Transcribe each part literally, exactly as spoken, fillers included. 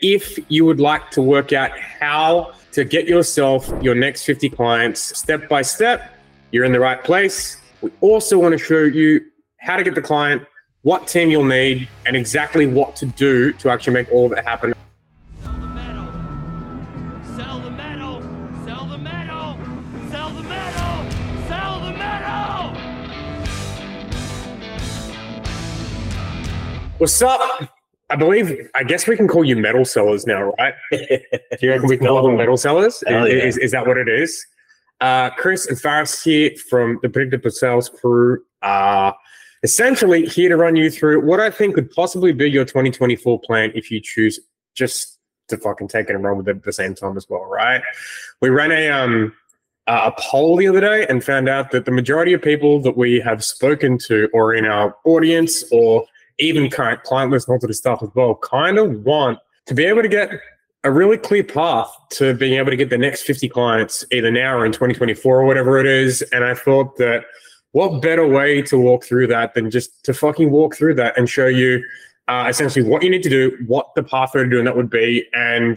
if you would like to work out how to get yourself your next fifty clients step by step, you're in the right place. We also want to show you how to get the client, what team you'll need, and exactly what to do to actually make all of it happen. Sell the metal. Sell the metal. Sell the metal. Sell the metal. Sell the metal. What's up? I believe, I guess we can call you metal sellers now, right? Do you reckon we can call them metal sellers? Yeah. Is, is that what it is? Uh, Chris and Faris here from the Predictable Sales crew are essentially here to run you through what I think could possibly be your twenty twenty-four plan if you choose just to fucking take it and run with it at the same time as well, right? We ran a um a poll the other day and found out that the majority of people that we have spoken to or in our audience or even current client list and all sort of stuff as well, kind of want to be able to get a really clear path to being able to get the next fifty clients either now or in twenty twenty-four or whatever it is. And I thought that what better way to walk through that than just to fucking walk through that and show you uh, essentially what you need to do, what the pathway to doing that would be. And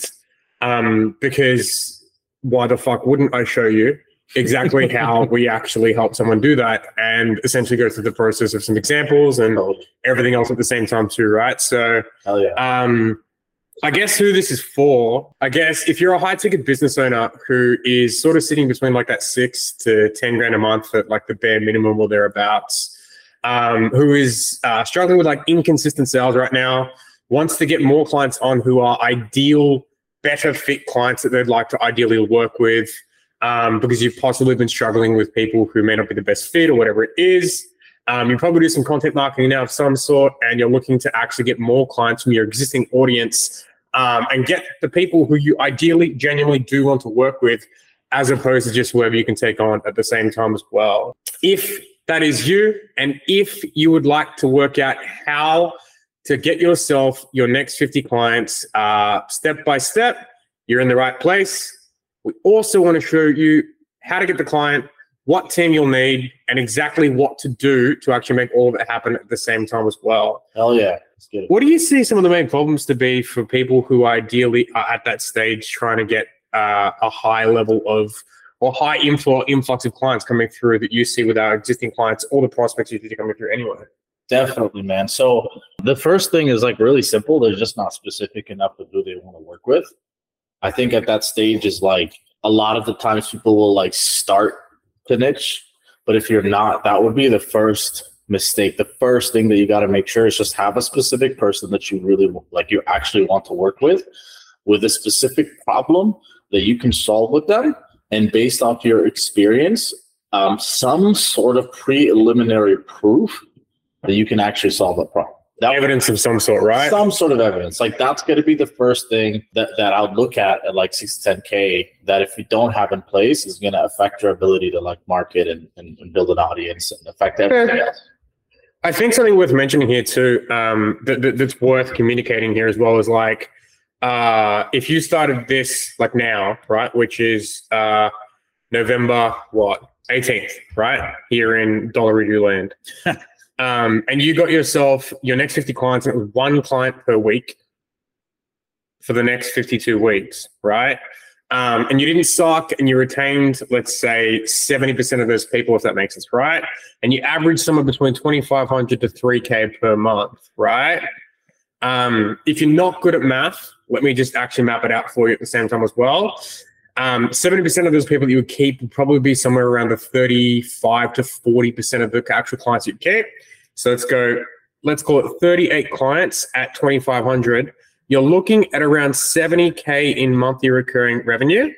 um, because why the fuck wouldn't I show you exactly how we actually help someone do that and essentially go through the process of some examples and everything else at the same time too, right? So Hell yeah. um, I guess who this is for, I guess if you're a high ticket business owner who is sort of sitting between like that six to ten grand a month at like the bare minimum or thereabouts, um, who is uh, struggling with like inconsistent sales right now, wants to get more clients on who are ideal, better fit clients that they'd like to ideally work with, um, because you've possibly been struggling with people who may not be the best fit or whatever it is. Um, you probably do some content marketing now of some sort, and you're looking to actually get more clients from your existing audience um, and get the people who you ideally, genuinely do want to work with, as opposed to just whoever you can take on at the same time as well. If that is you, and if you would like to work out how to get yourself your next fifty clients uh, step by step, you're in the right place. We also want to show you how to get the client, what team you'll need, and exactly what to do to actually make all of it happen at the same time as well. Hell yeah. Let's get it. What do you see some of the main problems to be for people who ideally are at that stage trying to get uh, a high level of or high inflow influx of clients coming through that you see with our existing clients or the prospects you see coming through anyway? Definitely, man. So the first thing is like really simple. They're just not specific enough with who they want to work with. I think at that stage is like a lot of the times people will like start to niche, but if you're not, that would be the first mistake. The first thing that you got to make sure is just have a specific person that you really like, you actually want to work with, with a specific problem that you can solve with them. And based off your experience, um, some sort of preliminary proof that you can actually solve that problem. That Evidence of some sort, right? Some sort of evidence. Like that's going to be the first thing that, that I would look at at like six to ten K that if you don't have in place is going to affect your ability to like market and, and, and build an audience and affect everything else. I think something worth mentioning here too, um, that, that, that's worth communicating here as well is like, uh, if you started this like now, right, which is uh, November, what, eighteenth, right, here in Dollaroo land. Um, and you got yourself your next fifty clients, and it was one client per week for the next fifty-two weeks, right? Um, and you didn't suck, and you retained, let's say, seventy percent of those people, if that makes sense, right? And you average somewhere between twenty-five hundred to three K per month, right? Um, if you're not good at math, let me just actually map it out for you at the same time as well. Um, seventy percent of those people that you would keep would probably be somewhere around the thirty-five to forty percent of the actual clients you keep. So let's go, let's call it thirty-eight clients at twenty-five hundred. You're looking at around seventy K in monthly recurring revenue,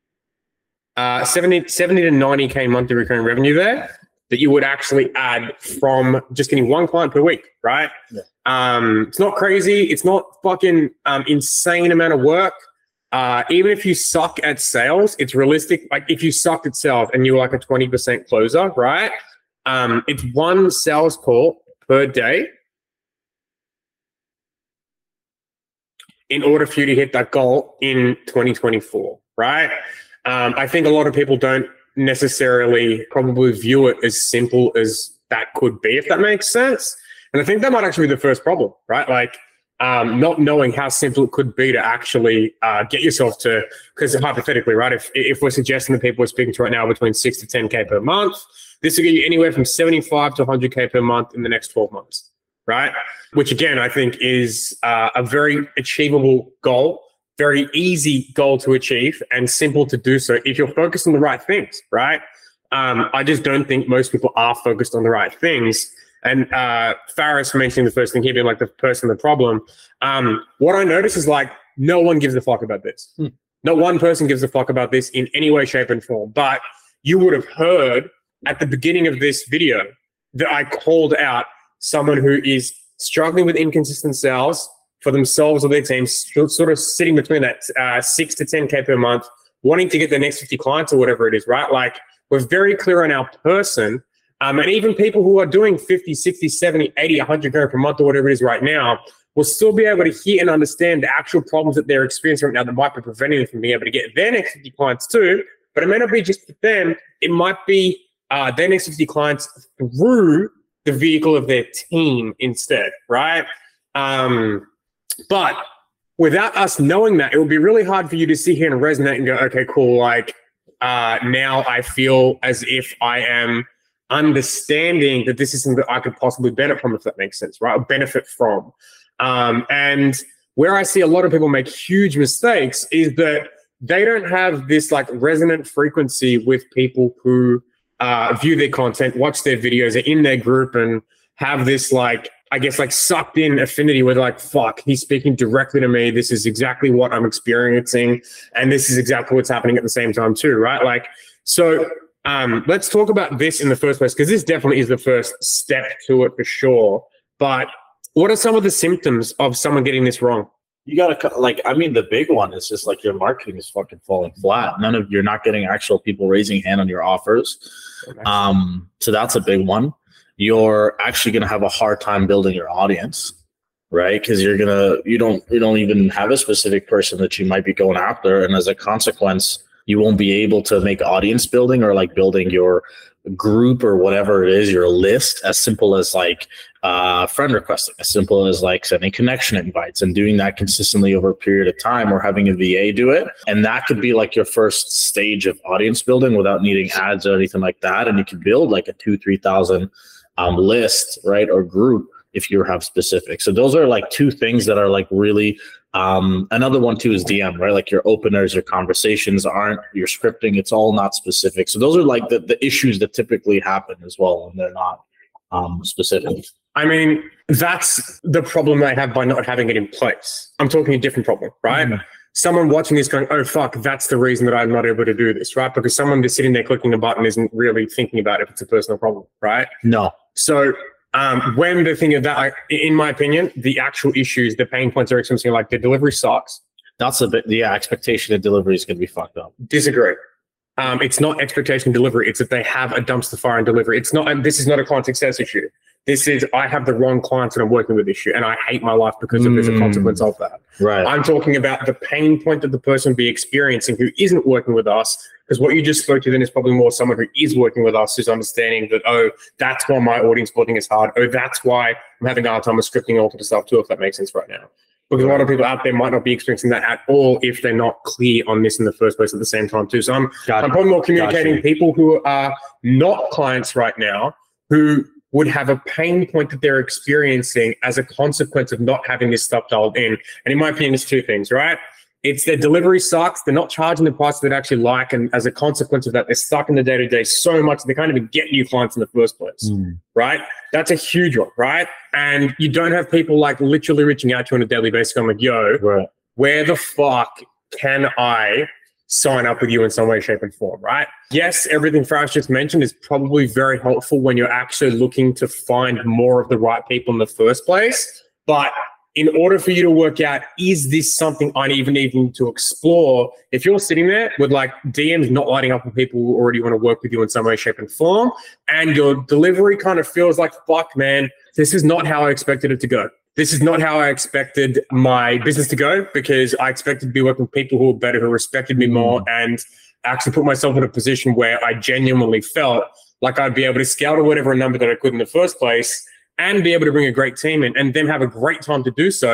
uh, seventy, seventy to ninety K monthly recurring revenue there that you would actually add from just getting one client per week, right? Yeah. Um, it's not crazy. It's not fucking um, insane amount of work. Uh, even if you suck at sales, it's realistic. Like if you sucked at sales and you were like a twenty percent closer, right? Um, it's one sales call per day in order for you to hit that goal in twenty twenty-four, right? Um, I think a lot of people don't necessarily probably view it as simple as that could be, if that makes sense. And I think that might actually be the first problem, right? Like um, not knowing how simple it could be to actually uh, get yourself to, because hypothetically, right, if if we're suggesting that people we're speaking to right now between six to ten K per month, this will get you anywhere from seventy-five to one hundred K per month in the next twelve months, right? Which again, I think is uh, a very achievable goal, very easy goal to achieve and simple to do so if you're focused on the right things, right? Um, I just don't think most people are focused on the right things. And uh, Faris mentioning the first thing here being like the person, the problem. Um, what I notice is like no one gives a fuck about this. Hmm. Not one person gives a fuck about this in any way, shape, and form. But you would have heard at the beginning of this video that I called out someone who is struggling with inconsistent sales for themselves or their teams, sort of sitting between that uh, six to ten K per month, wanting to get the next fifty clients or whatever it is, right? Like we're very clear on our person. Um, and even people who are doing fifty, sixty, seventy, eighty, one hundred K per month or whatever it is right now will still be able to hear and understand the actual problems that they're experiencing right now that might be preventing them from being able to get their next fifty clients too. But it may not be just for them. It might be uh, their next fifty clients through the vehicle of their team instead, right? Um, but without us knowing that, it would be really hard for you to sit here and resonate and go, okay, cool. Like uh, now I feel as if I am understanding that this is something that I could possibly benefit from, if that makes sense, right? Or benefit from. Um, and where I see a lot of people make huge mistakes is that they don't have this like resonant frequency with people who uh, view their content, watch their videos, are in their group and have this like, I guess like sucked in affinity where they're like, fuck, he's speaking directly to me. This is exactly what I'm experiencing. And this is exactly what's happening at the same time too, right? Like, so Um, let's talk about this in the first place, because this definitely is the first step to it for sure. But what are some of the symptoms of someone getting this wrong? You gotta like, I mean, the big one is just like your marketing is fucking falling flat. None of you're not getting actual people raising hand on your offers. Um, so that's a big one. You're actually gonna have a hard time building your audience, right? Because you're gonna you don't you don't even have a specific person that you might be going after, and as a consequence, you won't be able to make audience building or like building your group or whatever it is, your list, as simple as like uh, friend requesting, as simple as like sending connection invites and doing that consistently over a period of time, or having a V A do it. And that could be like your first stage of audience building without needing ads or anything like that. And you can build like a two, three thousand um, list, right, or group if you have specific. So those are like two things that are like really. Um, another one too is D M, right? Like your openers, your conversations aren't your scripting. It's all not specific. So those are like the, the issues that typically happen as well when they're not um, specific. I mean, that's the problem I have by not having it in place. I'm talking a different problem, right? Mm-hmm. Someone watching this going, oh, fuck, that's the reason that I'm not able to do this, right? Because someone just sitting there clicking a button isn't really thinking about if it's a personal problem, right? No. So Um, when the thing of that, like, in my opinion, the actual issues, the pain points are something like the delivery sucks. That's a bit, yeah, expectation of delivery is going to be fucked up. Disagree. Um, it's not expectation delivery. It's that they have a dumpster fire and delivery. It's not, and this is not a client success issue. This is, I have the wrong clients and I'm working with this issue and I hate my life because of mm. there's a consequence of that. Right. I'm talking about the pain point that the person be experiencing who isn't working with us. Because what you just spoke to then is probably more someone who is working with us, who's understanding that, oh, that's why my audience building is hard. Oh, that's why I'm having a hard time with scripting all of the stuff too, if that makes sense right now. Because a lot of people out there might not be experiencing that at all if they're not clear on this in the first place at the same time too. So I'm, I'm probably more communicating gotcha. people who are not clients right now who would have a pain point that they're experiencing as a consequence of not having this stuff dialed in. And in my opinion, it's two things, right? It's their delivery sucks. They're not charging the price that they actually like. And as a consequence of that, they're stuck in the day-to-day so much that they can't even get new clients in the first place, mm. right? That's a huge one, right? And you don't have people like literally reaching out to you on a daily basis going like, yo, right. where the fuck can I sign up with you in some way, shape, and form, right? Yes, everything Faris just mentioned is probably very helpful when you're actually looking to find more of the right people in the first place. But in order for you to work out, is this something I even need to explore? If you're sitting there with like D Ms not lighting up with people who already want to work with you in some way, shape, and form, and your delivery kind of feels like, fuck, man, this is not how I expected it to go. This is not how I expected my business to go, because I expected to be working with people who are better, who respected me more, and actually put myself in a position where I genuinely felt like I'd be able to scale to whatever number that I could in the first place and be able to bring a great team in and then have a great time to do so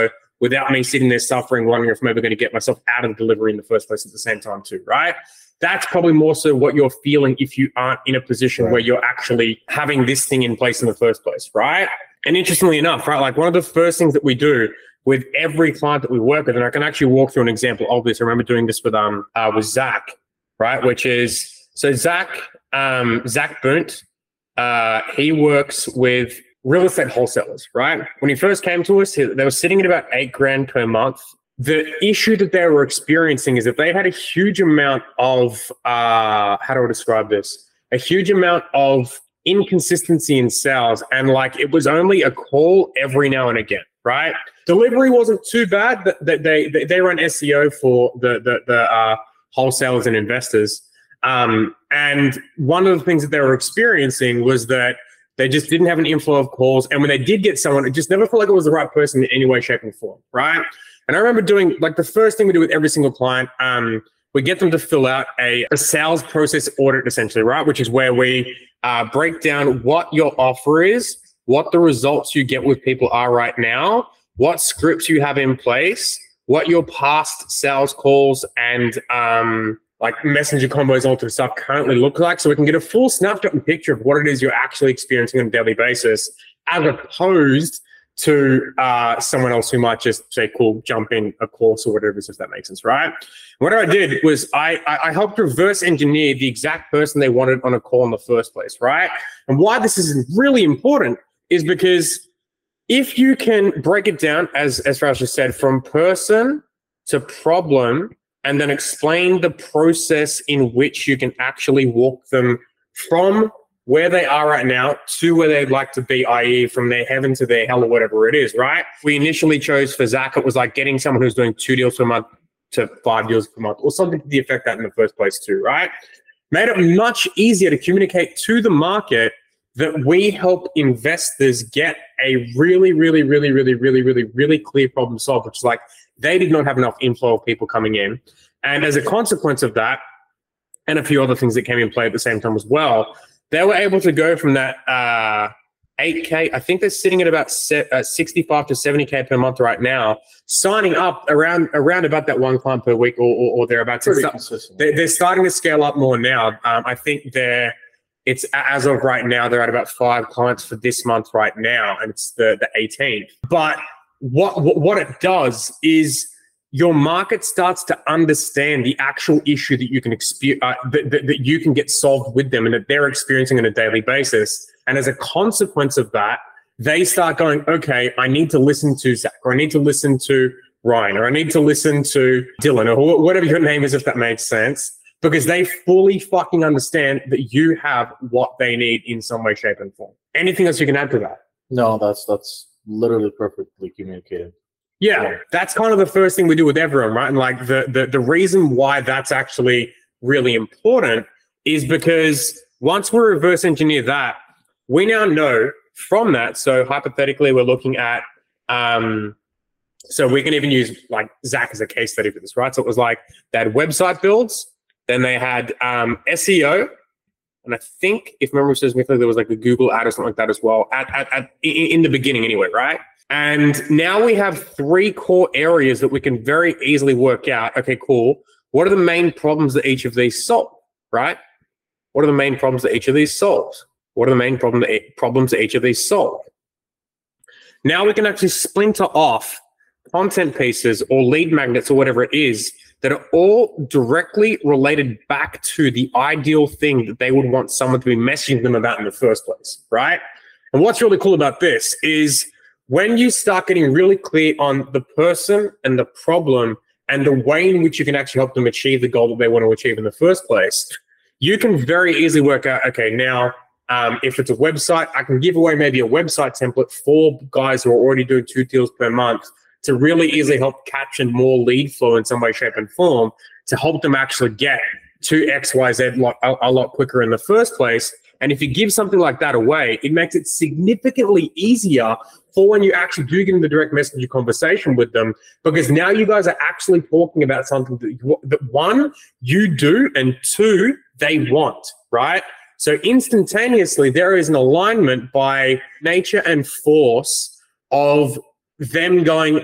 without me sitting there suffering, wondering if I'm ever going to get myself out of the delivery in the first place at the same time too, right? That's probably more so what you're feeling if you aren't in a position right. where you're actually having this thing in place in the first place, right? And interestingly enough, right, like one of the first things that we do with every client that we work with, and I can actually walk through an example of this. I remember doing this with um uh, with Zach, right? Which is so Zach um Zach Bunt, uh, he works with real estate wholesalers, right? When he first came to us, he, they were sitting at about eight grand per month. The issue that they were experiencing is that they had a huge amount of uh how do I describe this? A huge amount of inconsistency in sales, and like it was only a call every now and again, right? Delivery wasn't too bad. That they, they they run S E O for the the, the uh, wholesalers and investors, um, and one of the things that they were experiencing was that they just didn't have an inflow of calls, and when they did get someone, it just never felt like it was the right person in any way, shape, or form, right? And I remember doing like the first thing we do with every single client. Um, we get them to fill out a, a sales process audit, essentially, right? Which is where we uh, break down what your offer is, what the results you get with people are right now, what scripts you have in place, what your past sales calls and um, like messenger combos, all that stuff currently look like, so we can get a full snapshot and picture of what it is you're actually experiencing on a daily basis, as opposed to uh, someone else who might just say, cool, jump in a course or whatever it is, if that makes sense, right? What I did was I, I helped reverse engineer the exact person they wanted on a call in the first place, right? And why this is really important is because if you can break it down, as, as Raj just said, from person to problem, and then explain the process in which you can actually walk them from where they are right now to where they'd like to be, that is from their heaven to their hell or whatever it is, right? We initially chose for Zach, it was like getting someone who's doing two deals per month to five deals per month or something to the effect that in the first place too, right? Made it much easier to communicate to the market that we help investors get a really, really, really, really, really, really, really clear problem solved, which is like they did not have enough inflow of people coming in. And as a consequence of that, and a few other things that came in play at the same time as well, they were able to go from that uh, eight K, I think they're sitting at about sixty-five to seventy K per month right now, signing up around around about that one client per week or, or, or thereabouts. They're, they're starting to scale up more now. Um, I think they're, it's as of right now, they're at about five clients for this month right now, and it's the, the eighteenth. But what, what, what it does is your market starts to understand the actual issue that you can experience, uh, that, that, that you can get solved with them and that they're experiencing on a daily basis. And as a consequence of that, they start going, okay, I need to listen to Zach, or I need to listen to Ryan, or I need to listen to Dylan, or whatever your name is, if that makes sense, because they fully fucking understand that you have what they need in some way, shape, and form. Anything else you can add to that? No, that's that's literally perfectly communicated. Yeah, yeah, that's kind of the first thing we do with everyone, right? And like the, the the reason why that's actually really important is because once we reverse engineer that, we now know from that. So hypothetically, we're looking at, um, so we can even use like Zach as a case study for this, right? So it was like they had website builds, then they had um, S E O, and I think if memory serves me correctly, there was like a Google ad or something like that as well at, at, at in the beginning anyway, right? And now we have three core areas that we can very easily work out. Okay, cool. What are the main problems that each of these solve, right? What are the main problems that each of these solves? What are the main problem that, problems that each of these solve? Now we can actually splinter off content pieces or lead magnets or whatever it is that are all directly related back to the ideal thing that they would want someone to be messaging them about in the first place, right? And what's really cool about this is when you start getting really clear on the person and the problem and the way in which you can actually help them achieve the goal that they want to achieve in the first place, you can very easily work out, okay, now, um, if it's a website, I can give away maybe a website template for guys who are already doing two deals per month to really easily help capture more lead flow in some way, shape, and form to help them actually get to X Y Z a, a lot quicker in the first place. And if you give something like that away, it makes it significantly easier for when you actually do get in the direct messenger conversation with them, because now you guys are actually talking about something that, that one, you do, and two, they want, right? So instantaneously, there is an alignment by nature and force of them going,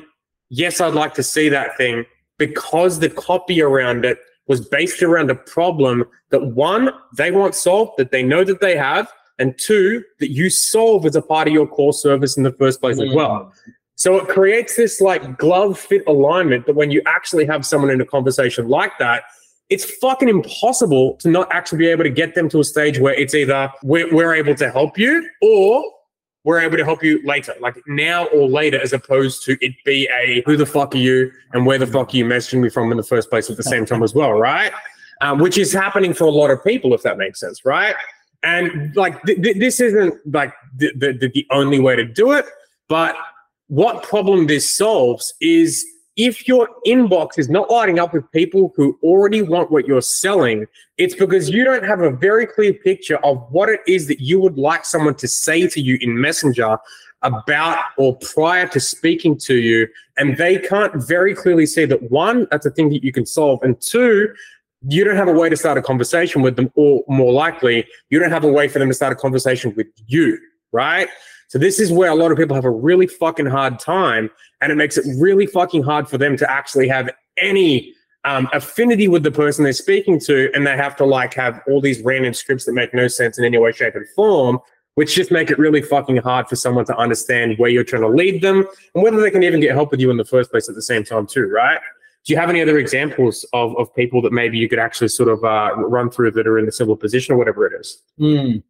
yes, I'd like to see that thing, because the copy around it was based around a problem that, one, they want solved, that they know that they have, and two, that you solve as a part of your core service in the first place as well. So it creates this like glove fit alignment that when you actually have someone in a conversation like that, it's fucking impossible to not actually be able to get them to a stage where it's either we're, we're able to help you or we're able to help you later, like now or later, as opposed to it be a who the fuck are you and where the fuck are you messaging me from in the first place at the same time as well, right? Um, which is happening for a lot of people, if that makes sense, right? And like th- th- this isn't like the, the, the only way to do it, but what problem this solves is if your inbox is not lighting up with people who already want what you're selling, it's because you don't have a very clear picture of what it is that you would like someone to say to you in Messenger about or prior to speaking to you. And they can't very clearly see that, one, that's a thing that you can solve, and two, you don't have a way to start a conversation with them, or more likely, you don't have a way for them to start a conversation with you, right? So this is where a lot of people have a really fucking hard time, and it makes it really fucking hard for them to actually have any um, affinity with the person they're speaking to, and they have to like have all these random scripts that make no sense in any way, shape, and form, which just make it really fucking hard for someone to understand where you're trying to lead them and whether they can even get help with you in the first place at the same time too, right? Do you have any other examples of, of people that maybe you could actually sort of uh, run through that are in a similar position or whatever it is? Mm.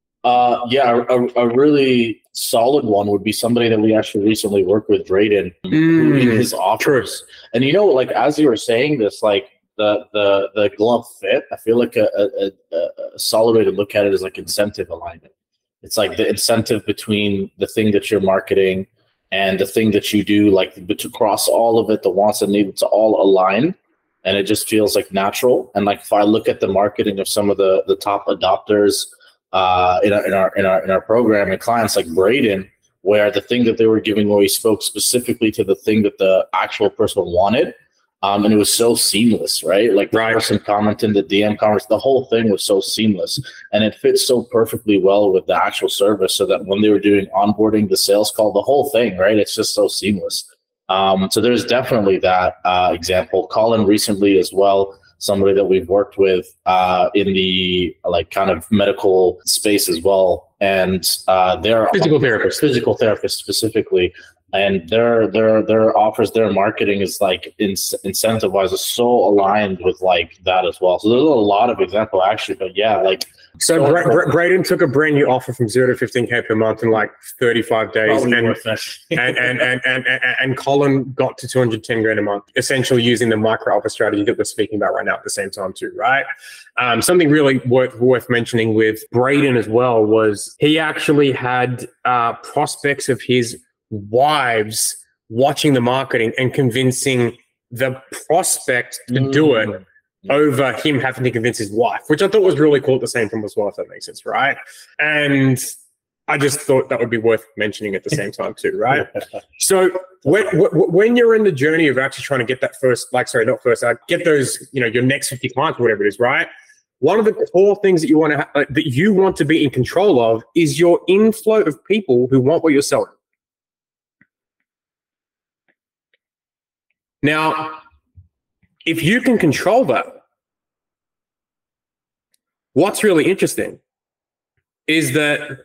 Uh, yeah, a, a really solid one would be somebody that we actually recently worked with, Drayden, mm, in his offers. True. And you know, like as you were saying this, like the the the glove fit, I feel like a, a, a, a solid way to look at it is like incentive alignment. It's like the incentive between the thing that you're marketing and the thing that you do, like to cross all of it, the wants and needs to all align. And it just feels like natural. And like if I look at the marketing of some of the, the top adopters uh, in, our, in, our, in, our, in our program and clients like Brayden, where the thing that they were giving away spoke specifically to the thing that the actual person wanted. Um, and it was so seamless, right? Like the right. person commented, the D M converse, the whole thing was so seamless. And it fits so perfectly well with the actual service so that when they were doing onboarding, the sales call, the whole thing, right? It's just so seamless. Um, so there's definitely that uh, example. Colin recently as well, somebody that we've worked with uh, in the like kind of medical space as well. And uh, they're physical therapists, physical therapists specifically. And their their their offers, their marketing is like in, incentive wise is so aligned with like that as well. So there's a lot of example actually, but yeah, like so. so Bra- Bra- Brayden took a brand new offer from zero to fifteen k per month in like thirty-five days, and and, and, and and and and Colin got to two hundred ten grand a month, essentially using the micro offer strategy that we're speaking about right now at the same time too, right? Um, something really worth worth mentioning with Brayden as well was he actually had uh, prospects of his wives watching the marketing and convincing the prospect to mm. do it over him having to convince his wife, which I thought was really cool at the same time as well, if that makes sense, right? And I just thought that would be worth mentioning at the same time too, right? So when, when you're in the journey of actually trying to get that first, like, sorry, not first, uh, get those, you know, your next fifty clients, or whatever it is, right? One of the core things that you want to ha- uh, that you want to be in control of is your inflow of people who want what you're selling. Now, if you can control that, what's really interesting is that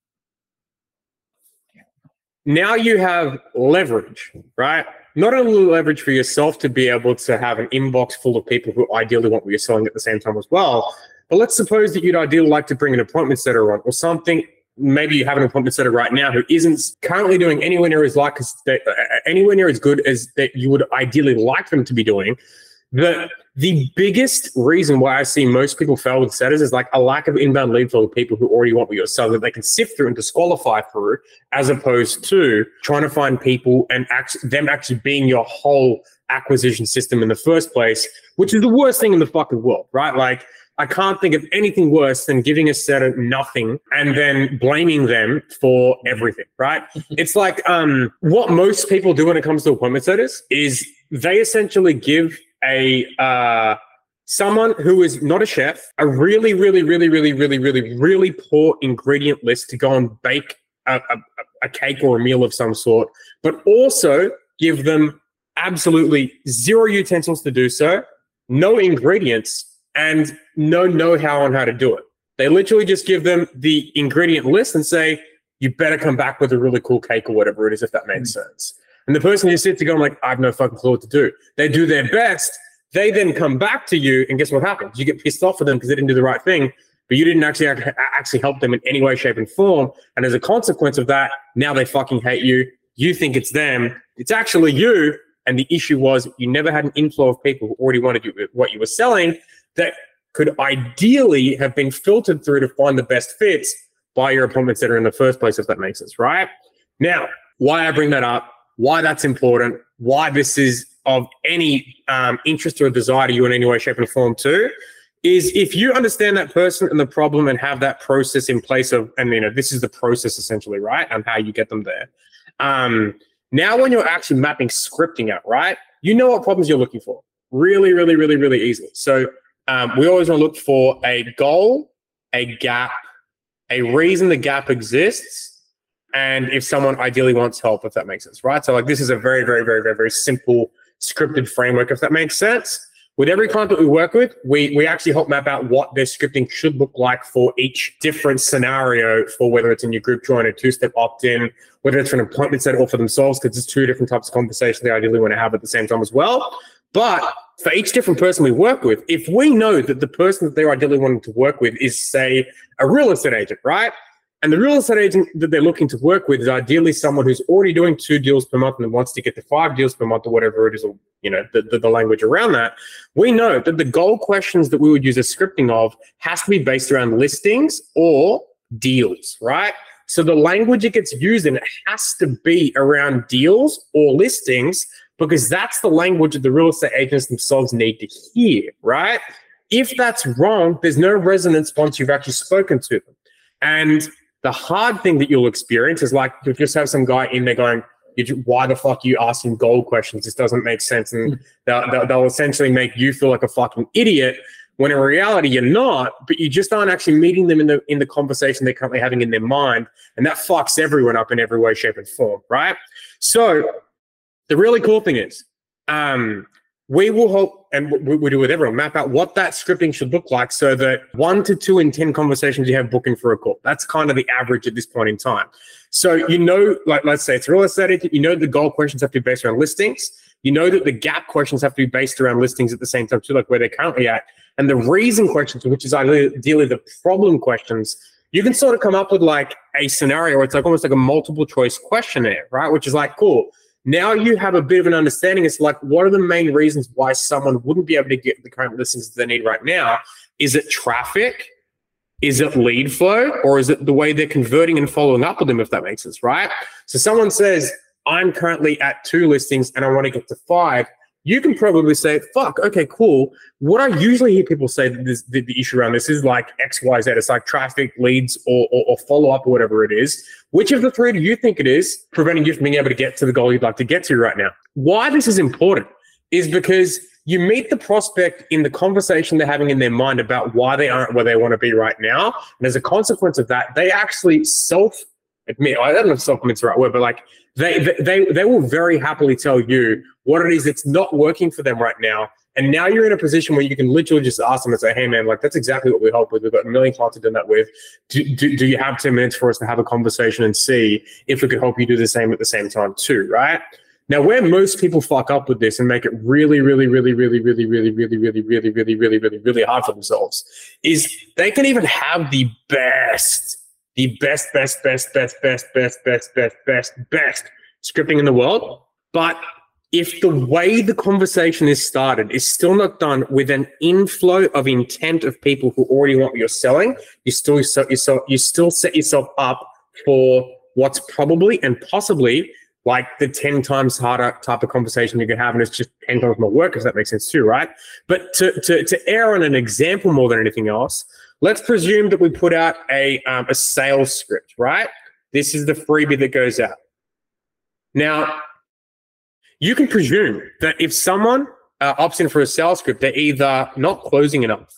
now you have leverage, right? Not only leverage for yourself to be able to have an inbox full of people who ideally want what you're selling at the same time as well, but let's suppose that you'd ideally like to bring an appointment setter on or something. Maybe you have an appointment setter right now who isn't currently doing anywhere near as like as they, uh, anywhere near as good as that you would ideally like them to be doing. The the biggest reason why I see most people fail with setters is like a lack of inbound lead flow of people who already want what you're selling that they can sift through and disqualify through, as opposed to trying to find people and act, them actually being your whole acquisition system in the first place, which is the worst thing in the fucking world, right? Like, I can't think of anything worse than giving a setter nothing and then blaming them for everything, right? It's like um, what most people do when it comes to appointment setters is they essentially give a uh, someone who is not a chef a really, really, really, really, really, really, really poor ingredient list to go and bake a, a, a cake or a meal of some sort, but also give them absolutely zero utensils to do so, no ingredients, and no know-how on how to do it. They literally just give them the ingredient list and say, you better come back with a really cool cake or whatever it is, if that makes mm. sense. And the person who sits there going like, I have no fucking clue what to do. They do their best. They then come back to you, and guess what happens? You get pissed off with them because they didn't do the right thing, but you didn't actually actually help them in any way, shape, and form. And as a consequence of that, now they fucking hate you. You think it's them. It's actually you. And the issue was you never had an inflow of people who already wanted you, what you were selling that could ideally have been filtered through to find the best fits by your appointment center in the first place, if that makes sense, right? Now, why I bring that up, why that's important, why this is of any um, interest or desire to you in any way, shape, and form too, is if you understand that person and the problem and have that process in place of, and you know, this is the process essentially, right? And how you get them there. Um, now, when you're actually mapping scripting out, right, you know what problems you're looking for really, really, really, really easily. So um, we always want to look for a goal, a gap, a reason the gap exists, and if someone ideally wants help, if that makes sense, right? So like this is a very, very, very, very, very simple scripted framework, if that makes sense. With every client that we work with, we, we actually help map out what their scripting should look like for each different scenario, for whether it's in your group join, a two-step opt-in, whether it's for an appointment set or for themselves, because it's two different types of conversation they ideally want to have at the same time as well. But for each different person we work with, if we know that the person that they're ideally wanting to work with is, say, a real estate agent, right? And the real estate agent that they're looking to work with is ideally someone who's already doing two deals per month and wants to get to five deals per month or whatever it is, or, you know, the, the, the language around that. We know that the goal questions that we would use a scripting of has to be based around listings or deals, right? So the language it gets used in, it has to be around deals or listings, because that's the language that the real estate agents themselves need to hear, right? If that's wrong, there's no resonance once you've actually spoken to them. And the hard thing that you'll experience is like, you just have some guy in there going, why the fuck are you asking gold questions? This doesn't make sense. And they'll, they'll, they'll essentially make you feel like a fucking idiot, when in reality you're not, but you just aren't actually meeting them in the in the conversation they're currently having in their mind. And that fucks everyone up in every way, shape, and form, right? So the really cool thing is, um, we will help, and we, we do with everyone, map out what that scripting should look like so that one to two in ten conversations you have booking for a call. That's kind of the average at this point in time. So, you know, like, let's say it's real estate agent, you know the goal questions have to be based around listings. You know that the gap questions have to be based around listings at the same time too, like where they're currently at. And the reason questions, which is ideally the problem questions, you can sort of come up with like a scenario where it's like almost like a multiple choice questionnaire, right? Which is like, cool. Now you have a bit of an understanding. It's like, what are the main reasons why someone wouldn't be able to get the current listings that they need right now? Is it traffic? Is it lead flow? Or is it the way they're converting and following up with them, if that makes sense, right? So someone says, I'm currently at two listings and I want to get to five. You can probably say, fuck, okay, cool. What I usually hear people say that this, the, the issue around this is like X, Y, Z. It's like traffic, leads, or, or, or follow-up, or whatever it is. Which of the three do you think it is preventing you from being able to get to the goal you'd like to get to right now? Why this is important is because you meet the prospect in the conversation they're having in their mind about why they aren't where they want to be right now. And as a consequence of that, they actually self-admit, I don't know if self-admit's the right word, but like they, they, they will very happily tell you what it is that's not working for them right now. And now you're in a position where you can literally just ask them and say, hey, man, like that's exactly what we help with. We've got a million clients to do that with. Do, do, do you have ten minutes for us to have a conversation and see if we could help you do the same at the same time too, right? Now, where most people fuck up with this and make it really, really, really, really, really, really, really, really, really, really, really, really, really hard for themselves is they can even have the best, the best, best, best, best, best, best, best, best, best, best scripting in the world. But if the way the conversation is started is still not done with an inflow of intent of people who already want what you're selling, you still set yourself, you still set yourself up for what's probably and possibly like the ten times harder type of conversation you can have, and it's just ten times more work, if that makes sense too, right? But to to to err on an example more than anything else, let's presume that we put out a um, a sales script, right? This is the freebie that goes out. Now, you can presume that if someone uh, opts in for a sales script, they're either not closing enough,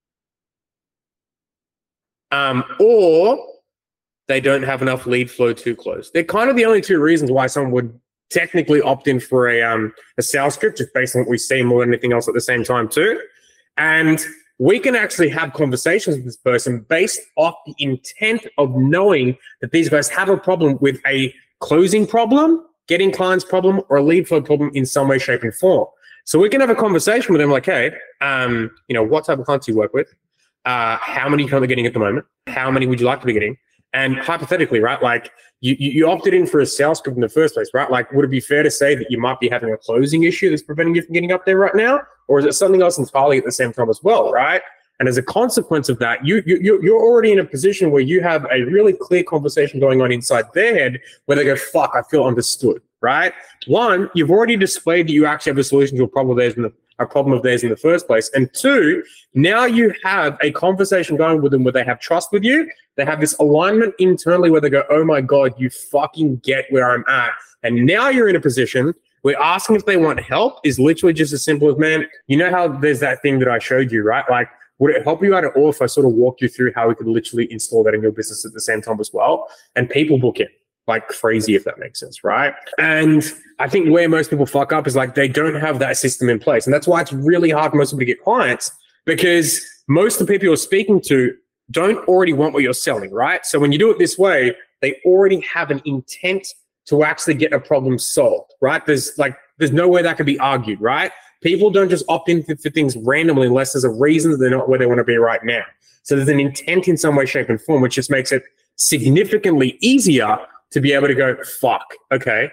um, or they don't have enough lead flow to close. They're kind of the only two reasons why someone would technically opt in for a um a sales script just based on what we see more than anything else at the same time too. And we can actually have conversations with this person based off the intent of knowing that these guys have a problem with a closing problem, getting clients problem, or a lead flow problem in some way, shape, and form. So we can have a conversation with them like, hey, um, you know, what type of clients do you work with? Uh, how many are you currently getting at the moment? How many would you like to be getting? And hypothetically, right, like you, you, you opted in for a sales script in the first place, right? Like, would it be fair to say that you might be having a closing issue that's preventing you from getting up there right now? Or is it something else entirely at the same time as well, right? And as a consequence of that, you, you, you're already in a position where you have a really clear conversation going on inside their head where they go, fuck, I feel understood, right? One, you've already displayed that you actually have a solution to a problem of theirs in the, a problem of theirs in the first place. And two, now you have a conversation going with them where they have trust with you. They have this alignment internally where they go, oh my God, you fucking get where I'm at. And now you're in a position where asking if they want help is literally just as simple as, man, you know how there's that thing that I showed you, right? Like, would it help you out at all if I sort of walk you through how we could literally install that in your business at the same time as well? And people book it like crazy, if that makes sense, right? And I think where most people fuck up is like they don't have that system in place. And that's why it's really hard for most people to get clients, because most of the people you're speaking to don't already want what you're selling, right? So when you do it this way, they already have an intent to actually get a problem solved, right? There's like, there's no way that can be argued, right? People don't just opt in for, for things randomly unless there's a reason that they're not where they want to be right now. So there's an intent in some way, shape, and form, which just makes it significantly easier to be able to go, fuck, okay,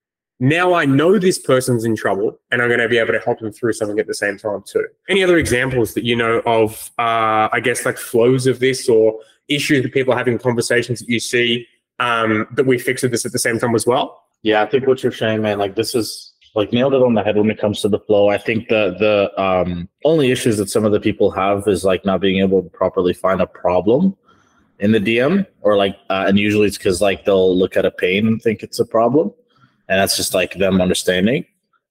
now I know this person's in trouble and I'm going to be able to help them through something at the same time too. Any other examples that you know of, uh, I guess, like flows of this or issues that people are having, conversations that you see um, that we fix with this at the same time as well? Yeah, I think what you're saying, man, like this is like nailed it on the head when it comes to the flow. I think the the um, only issues that some of the people have is like not being able to properly find a problem in the D M, or like, uh, and usually it's because like they'll look at a pain and think it's a problem, and that's just like them understanding.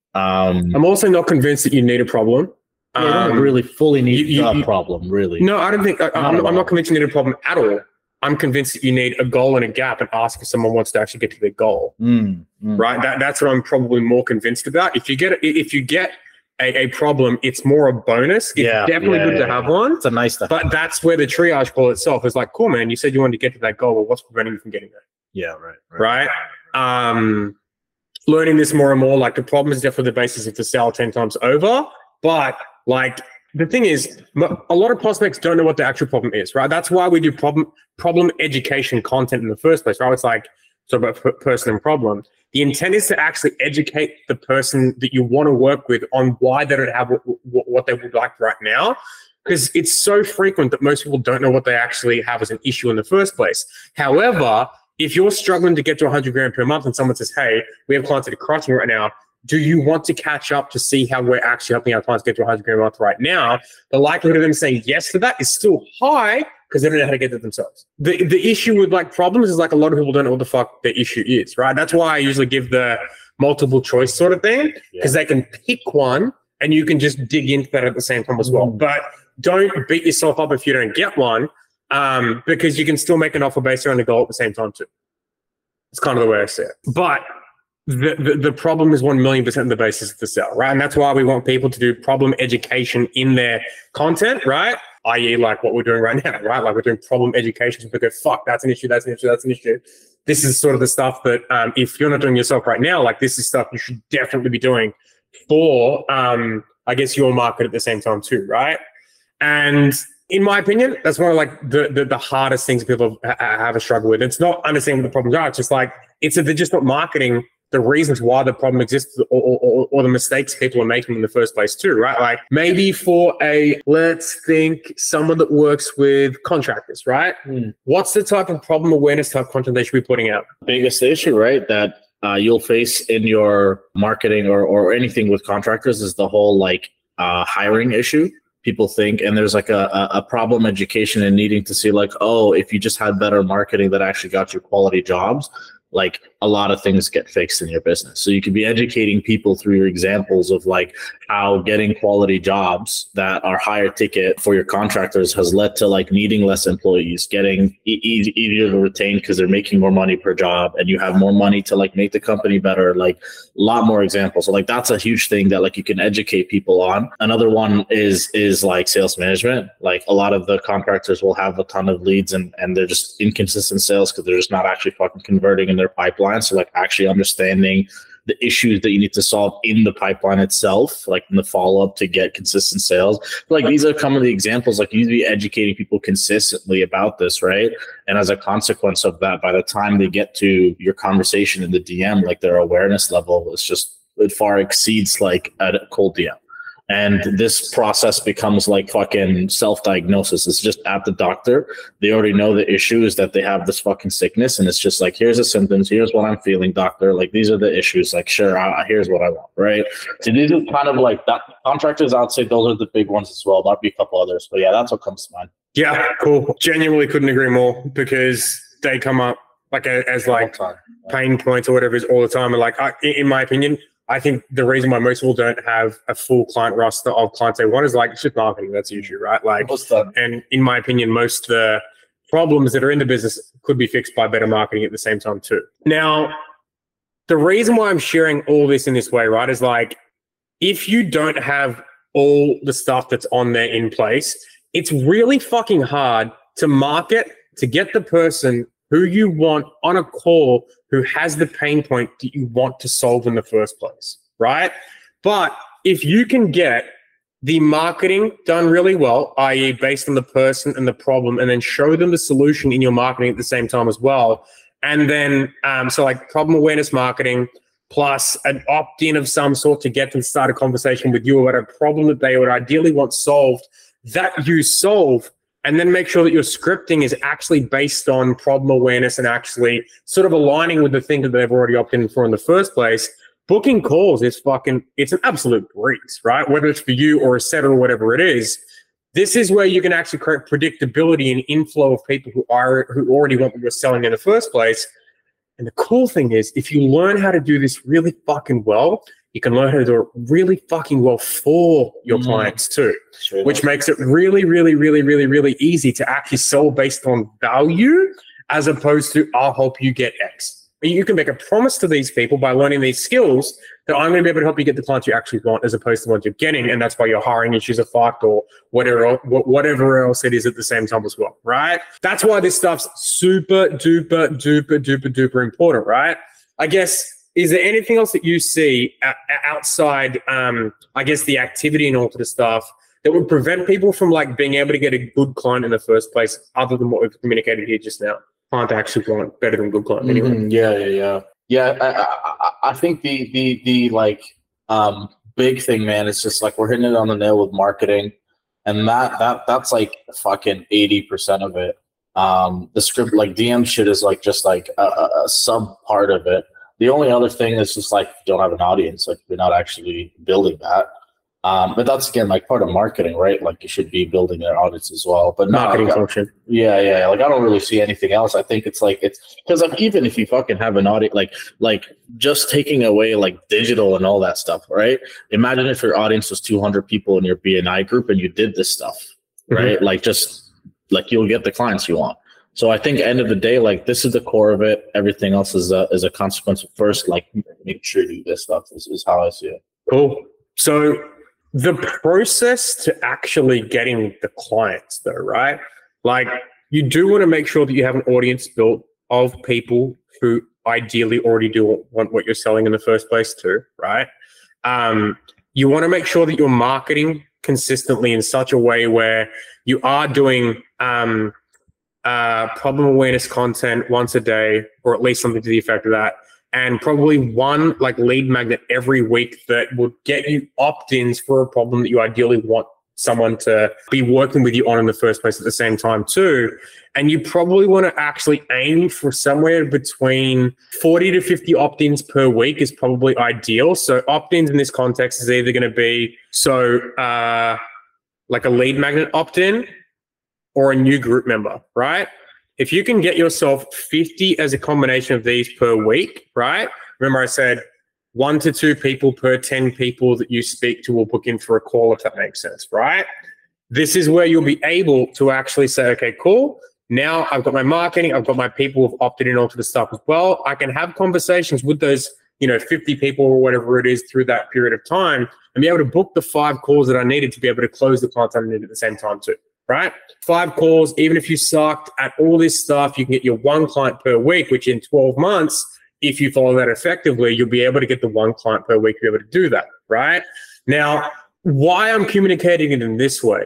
Um, I'm also not convinced that you need a problem. You um, don't really fully need you, you, a you, problem, really. No, I don't think, I, I'm, not I'm not convinced you need a problem at all. I'm convinced that you need a goal and a gap and ask if someone wants to actually get to their goal, mm, mm. right? That, that's what I'm probably more convinced about. If you get if you get a, a problem, it's more a bonus. It's yeah, definitely yeah, good yeah, to have yeah. one. It's a nice thing. But that's where the triage call itself is like, cool, man, you said you wanted to get to that goal. Well, what's preventing you from getting there? Yeah, right. Right. Right? Um, learning this more and more, like the problem is definitely the basis of the sell ten times over. But like, the thing is, a lot of prospects don't know what the actual problem is, right? That's why we do problem problem education content in the first place, right? It's like, so about per- person and problem. The intent is to actually educate the person that you want to work with on why they don't have what, what they would like right now. Because it's so frequent that most people don't know what they actually have as an issue in the first place. However, if you're struggling to get to one hundred grand per month and someone says, hey, we have clients that are crushing right now, do you want to catch up to see how we're actually helping our clients get to one hundred grand a month right now? The likelihood of them saying yes to that is still high because they don't know how to get it themselves. The the issue with like problems is like a lot of people don't know what the fuck the issue is, right? That's why I usually give the multiple choice sort of thing, because yeah. they can pick one and you can just dig into that at the same time as well. Mm. But don't beat yourself up if you don't get one, um, because you can still make an offer based around the goal at the same time too. It's kind of the way I see it. But The, the the problem is one million percent the basis of the sell, right? And that's why we want people to do problem education in their content, right? that is like what we're doing right now, right? Like we're doing problem education. So people go, fuck, that's an issue, that's an issue, that's an issue. This is sort of the stuff that um, if you're not doing yourself right now, like this is stuff you should definitely be doing for, um, I guess, your market at the same time too, right? And in my opinion, that's one of like the, the, the hardest things people have, have a struggle with. It's not understanding what the problems are. It's just like, it's that they're just not marketing the reasons why the problem exists or, or, or the mistakes people are making in the first place too, right? Like maybe for a, let's think someone that works with contractors, right? Mm. What's the type of problem awareness type content they should be putting out? Biggest issue, right? That uh, you'll face in your marketing or, or anything with contractors is the whole like uh, hiring issue. People think, and there's like a, a problem education and needing to see like, oh, if you just had better marketing that actually got you quality jobs, like a lot of things get fixed in your business. So you could be educating people through your examples of like how getting quality jobs that are higher ticket for your contractors has led to like needing less employees, getting e- e- easier to retain because they're making more money per job, and you have more money to like make the company better. Like a lot more examples. So like that's a huge thing that like you can educate people on. Another one is is like sales management. Like a lot of the contractors will have a ton of leads and and they're just inconsistent sales because they're just not actually fucking converting in their pipeline. So like actually understanding the issues that you need to solve in the pipeline itself, like in the follow-up to get consistent sales. Like these are some of the examples, like you need to be educating people consistently about this, right? And as a consequence of that, by the time they get to your conversation in the D M, like their awareness level is just, it far exceeds like a cold D M. And this process becomes like fucking self-diagnosis. It's just at the doctor. They already know the issue is that they have this fucking sickness. And it's just like, here's the symptoms. Here's what I'm feeling, doctor. Like, these are the issues. Like, sure, I, here's what I want, right? So these are kind of like that. Contractors, I'd say those are the big ones as well. There'll be a couple others. But yeah, that's what comes to mind. Yeah, cool. Genuinely couldn't agree more because they come up like a, as like pain points or whatever is all the time. And like, I, in my opinion, I think the reason why most people don't have a full client roster of clients they want is like, it's just marketing. That's the issue, right? Like, and in my opinion, most of the problems that are in the business could be fixed by better marketing at the same time too. Now, the reason why I'm sharing all this in this way, right, is like, if you don't have all the stuff that's on there in place, it's really fucking hard to market to get the person who you want on a call who has the pain point that you want to solve in the first place, right? But if you can get the marketing done really well, that is based on the person and the problem, and then show them the solution in your marketing at the same time as well, and then, um, so like problem awareness marketing plus an opt-in of some sort to get them to start a conversation with you about a problem that they would ideally want solved, that you solve, and then make sure that your scripting is actually based on problem awareness and actually sort of aligning with the thing that they've already opted in for in the first place. Booking calls is fucking, it's an absolute breeze, right? Whether it's for you or a setter or whatever it is, this is where you can actually create predictability and inflow of people who are, who already want what you're selling in the first place. And the cool thing is, if you learn how to do this really fucking well, you can learn how to do it really fucking well for your mm. clients too, sure which makes it really, really, really, really, really easy to actually sell based on value as opposed to, I'll help you get X. You can make a promise to these people by learning these skills that I'm going to be able to help you get the clients you actually want as opposed to the ones you're getting. And that's why your hiring issues are fucked or whatever, whatever else it is at the same time as well, right? That's why this stuff's super duper, duper, duper, duper important, right? I guess, is there anything else that you see outside, um, I guess, the activity and all of the stuff that would prevent people from like being able to get a good client in the first place, other than what we've communicated here just now? Client actually client better than good client anyway. Mm-hmm. Yeah, yeah, yeah, yeah. I, I, I think the the the like um, big thing, man, is just like we're hitting it on the nail with marketing, and that that that's like fucking eighty percent of it. Um, the script, like D M shit, is like just like a, a, a sub part of it. The only other thing is just like you don't have an audience, like you're not actually building that. Um, but that's again like part of marketing, right? Like you should be building their audience as well. But marketing no, function. Yeah, yeah. Like I don't really see anything else. I think it's like it's because like even if you fucking have an audience, like like just taking away like digital and all that stuff, right? Imagine if your audience was two hundred people in your B N I group and you did this stuff, right? Mm-hmm. Like just like you'll get the clients you want. So I think end of the day, like this is the core of it. Everything else is a, is a consequence of first, like make sure you do this stuff is, is how I see it. Cool. So the process to actually getting the clients though, right? Like you do want to make sure that you have an audience built of people who ideally already do want what you're selling in the first place too, right? Um, you want to make sure that you're marketing consistently in such a way where you are doing um, uh, problem awareness content once a day, or at least something to the effect of that. And probably one like lead magnet every week that would get you opt-ins for a problem that you ideally want someone to be working with you on in the first place at the same time too. And you probably want to actually aim for somewhere between forty to fifty opt-ins per week is probably ideal. So opt-ins in this context is either going to be so uh, like a lead magnet opt-in or a new group member, right? if you can get yourself fifty as a combination of these per week, right? Remember I said one to two people per ten people that you speak to will book in for a call, if that makes sense, right? This is where you'll be able to actually say, okay, cool. Now I've got my marketing, I've got my people who've opted in onto the stuff as well. I can have conversations with those, you know, fifty people or whatever it is through that period of time and be able to book the five calls that I needed to be able to close the clients I needed at the same time too, right? Five calls, even if you sucked at all this stuff, you can get your one client per week, which in twelve months, if you follow that effectively, you'll be able to get the one client per week to be able to do that, right? Now, why I'm communicating it in this way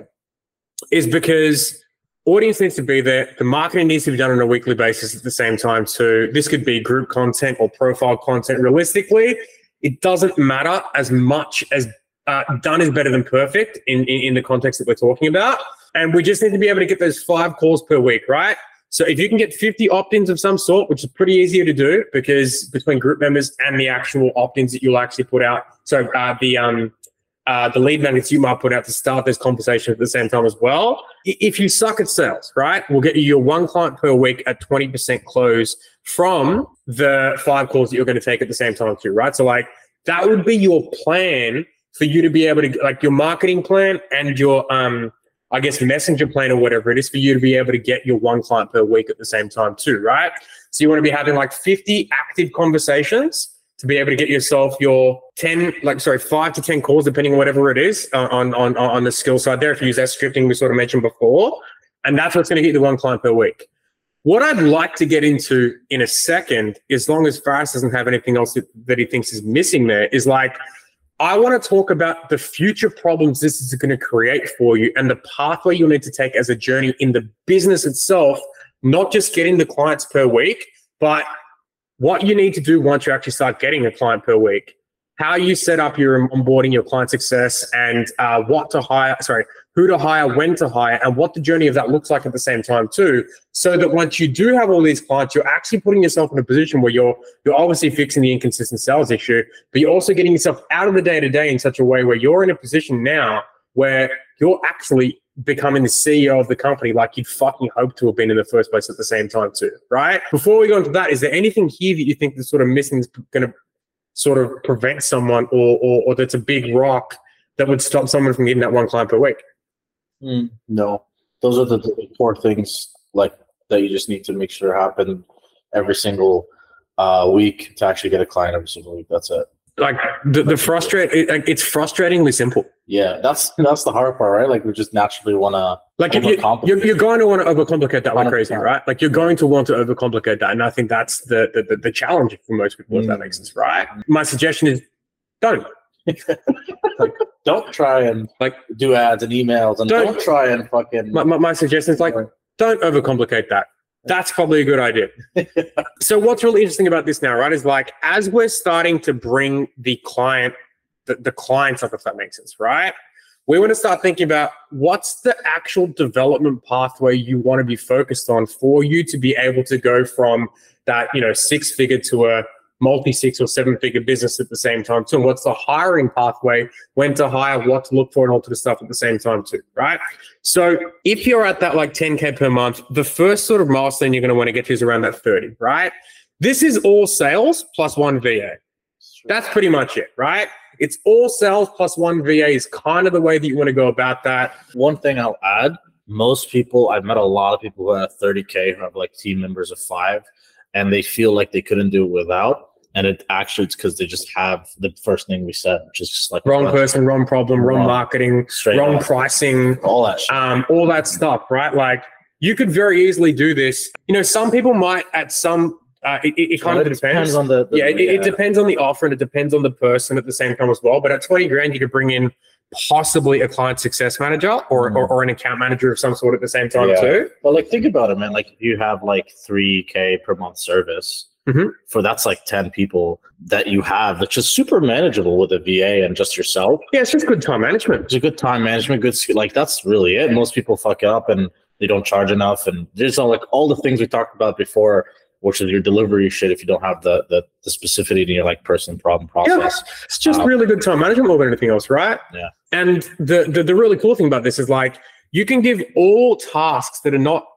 is because audience needs to be there. The marketing needs to be done on a weekly basis at the same time too. This could be group content or profile content. Realistically, it doesn't matter as much as uh, done is better than perfect in, in, in the context that we're talking about. And we just need to be able to get those five calls per week, right? So if you can get fifty opt-ins of some sort, which is pretty easier to do because between group members and the actual opt-ins that you'll actually put out, so uh, the um, uh, the lead magnets you might put out to start this conversation at the same time as well. If you suck at sales, right, we'll get you your one client per week at twenty percent close from the five calls that you're going to take at the same time too, right? So like that would be your plan for you to be able to, like your marketing plan and your, um, I guess, messenger plan or whatever it is for you to be able to get your one client per week at the same time too, right? So you want to be having like fifty active conversations to be able to get yourself your ten, like, sorry, five to ten calls, depending on whatever it is uh, on, on, on the skill side there. If you use that scripting we sort of mentioned before, and that's what's going to get you the one client per week. What I'd like to get into in a second, as long as Faris doesn't have anything else that, that he thinks is missing there, is like, I want to talk about the future problems this is going to create for you and the pathway you'll need to take as a journey in the business itself, not just getting the clients per week, but what you need to do once you actually start getting a client per week, how you set up your onboarding, your client success, and uh, what to hire, sorry, who to hire, when to hire, and what the journey of that looks like at the same time too, so that once you do have all these clients, you're actually putting yourself in a position where you're you're obviously fixing the inconsistent sales issue, but you're also getting yourself out of the day-to-day in such a way where you're in a position now where you're actually becoming the C E O of the company like you'd fucking hope to have been in the first place at the same time too, right? Before we go into that, is there anything here that you think is sort of missing, is going to sort of prevent someone, or, or or that's a big rock that would stop someone from getting that one client per week? Mm, no, those are the, the core things like that you just need to make sure happen every single uh, week to actually get a client every single week. That's it. Like the the frustrate, it, it's frustratingly simple. Yeah, that's that's the hard part, right? Like we just naturally want to like you, you're you're going to want to overcomplicate that like crazy, right? Like you're going to want to overcomplicate that, and I think that's the the, the, the challenge for most people. Mm. If that makes sense, right? My suggestion is don't. Like, don't try and like do ads and emails, and don't, don't try and fucking. My, my, my suggestion is like don't overcomplicate that. That's probably a good idea. So what's really interesting about this now, right, is like as we're starting to bring the client, the, the clients up, if that makes sense, right? We want to start thinking about what's the actual development pathway you want to be focused on for you to be able to go from that, you know, six figure to a multi-six or seven-figure business at the same time too. And what's the hiring pathway, when to hire, what to look for, and all to the stuff at the same time too, right? So if you're at that like ten K per month, the first sort of milestone you're going to want to get to is around that thirty, right? This is all sales plus one V A. That's pretty much it, right? It's all sales plus one V A is kind of the way that you want to go about that. One thing I'll add, most people, I've met a lot of people who have thirty K who have like team members of five, and they feel like they couldn't do it without. And it actually, it's because they just have the first thing we said, which is just like wrong person, wrong problem, wrong, wrong marketing, wrong pricing, all that shit. Um, all that stuff, right? Like you could very easily do this. You know, some people might at some, uh, it, it, it kind of it depends. depends on the, the yeah, it, yeah, it depends on the offer and it depends on the person at the same time as well. But at twenty grand, you could bring in possibly a client success manager or, mm-hmm. or, or an account manager of some sort at the same time yeah. too. But like, think about it, man. Like if you have like three K per month service, mm-hmm. for that's like ten people that you have, that's just super manageable with a V A and just yourself. Yeah, it's just good time management. It's a good time management, good skill. Like that's really it. Most people fuck up and they don't charge enough. And there's all like all the things we talked about before, which is your delivery shit if you don't have the the, the specificity in your like person, problem, process. Yeah, it's just um, really good time management more than anything else, right? Yeah. And the, the the really cool thing about this is like you can give all tasks that are not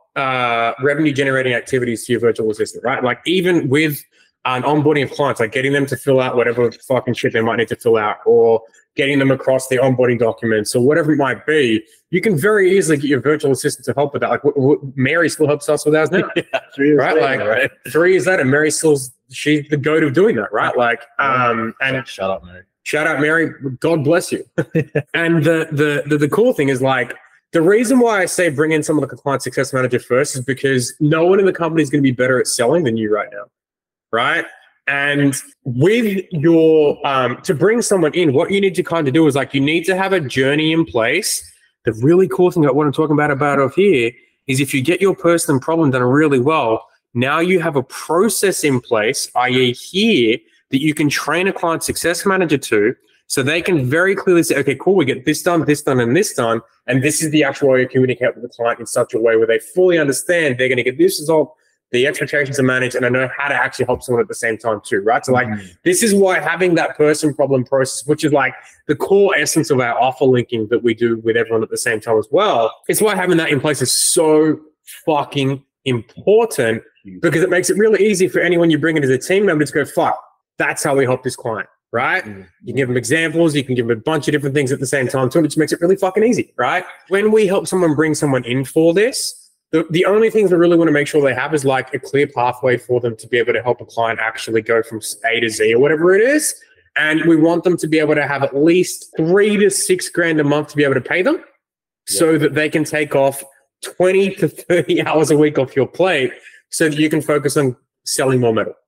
uh, revenue generating activities to your virtual assistant, right? Like even with an onboarding of clients, like getting them to fill out whatever fucking shit they might need to fill out, or getting them across the onboarding documents, or whatever it might be, you can very easily get your virtual assistant to help with that. Like w- w- Mary still helps us with ours now, yeah, three years right? later, Like right? three years later, Mary still's she's the go to doing that, right? Like, um, and shout out, Mary. Shout out, Mary. God bless you. And the, the the the cool thing is, like, the reason why I say bring in someone like a client success manager first is because no one in the company is going to be better at selling than you right now, right? And with your um, to bring someone in, what you need to kind of do is, like, you need to have a journey in place. The really cool thing about what I'm talking about about over here is if you get your person and problem done really well, now you have a process in place, that is here, that you can train a client success manager to, so they can very clearly say, okay, cool, we get this done, this done, and this done, and this is the actual way you communicate with the client in such a way where they fully understand they're going to get this result, the expectations are managed, and I know how to actually help someone at the same time too, right? So, like, mm-hmm. this is why having that person problem process, which is like the core essence of our offer linking that we do with everyone at the same time as well, it's why having that in place is so fucking important, because it makes it really easy for anyone you bring in as a team member to go, fuck, that's how we help this client, right? Mm-hmm. You can give them examples, you can give them a bunch of different things at the same time too, which makes it really fucking easy, right? When we help someone bring someone in for this, the, the only things we really want to make sure they have is like a clear pathway for them to be able to help a client actually go from A to Z or whatever it is. And we want them to be able to have at least three to six grand a month to be able to pay them, yeah, so that they can take off twenty to thirty hours a week off your plate so that you can focus on selling more metal.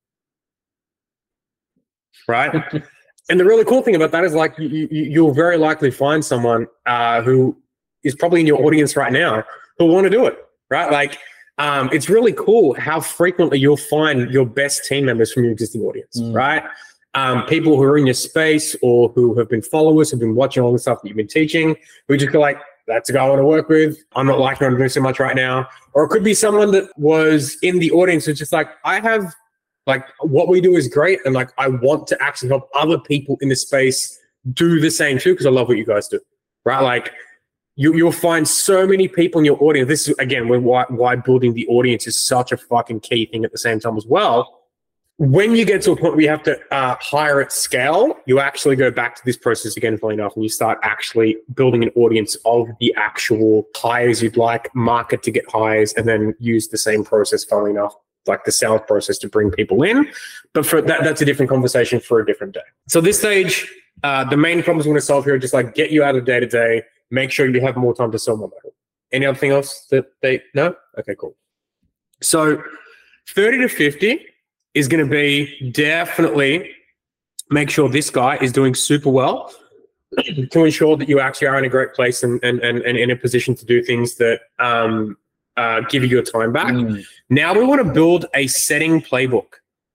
Right? And the really cool thing about that is, like, you, you, you'll very likely find someone uh, who is probably in your audience right now who want to do it, right? Like, um, it's really cool how frequently you'll find your best team members from your existing audience, mm. right? Um, people who are in your space or who have been followers, who've been watching all the stuff that you've been teaching, who just go like, that's a guy I want to work with. I'm not liking what I'm doing so much right now. Or it could be someone that was in the audience who's just like, I have, like, what we do is great, and like I want to actually help other people in the space do the same too, because I love what you guys do, right? Like, you, you'll find so many people in your audience. This is, again, why, why building the audience is such a fucking key thing at the same time as well. When you get to a point where you have to uh, hire at scale, you actually go back to this process again, funny enough, and you start actually building an audience of the actual hires you'd like, market to get hires, and then use the same process, funny enough, like the sales process, to bring people in. But for that, that's a different conversation for a different day. So this stage, uh, the main problems we want to solve here are just like get you out of day to day, make sure you have more time to sell more metal. Any other thing else that they, no? Okay, cool. So thirty to fifty is going to be definitely make sure this guy is doing super well to ensure that you actually are in a great place and, and, and, and in a position to do things that, um, Uh, give you your time back. Mm. Now we want to build a setting playbook,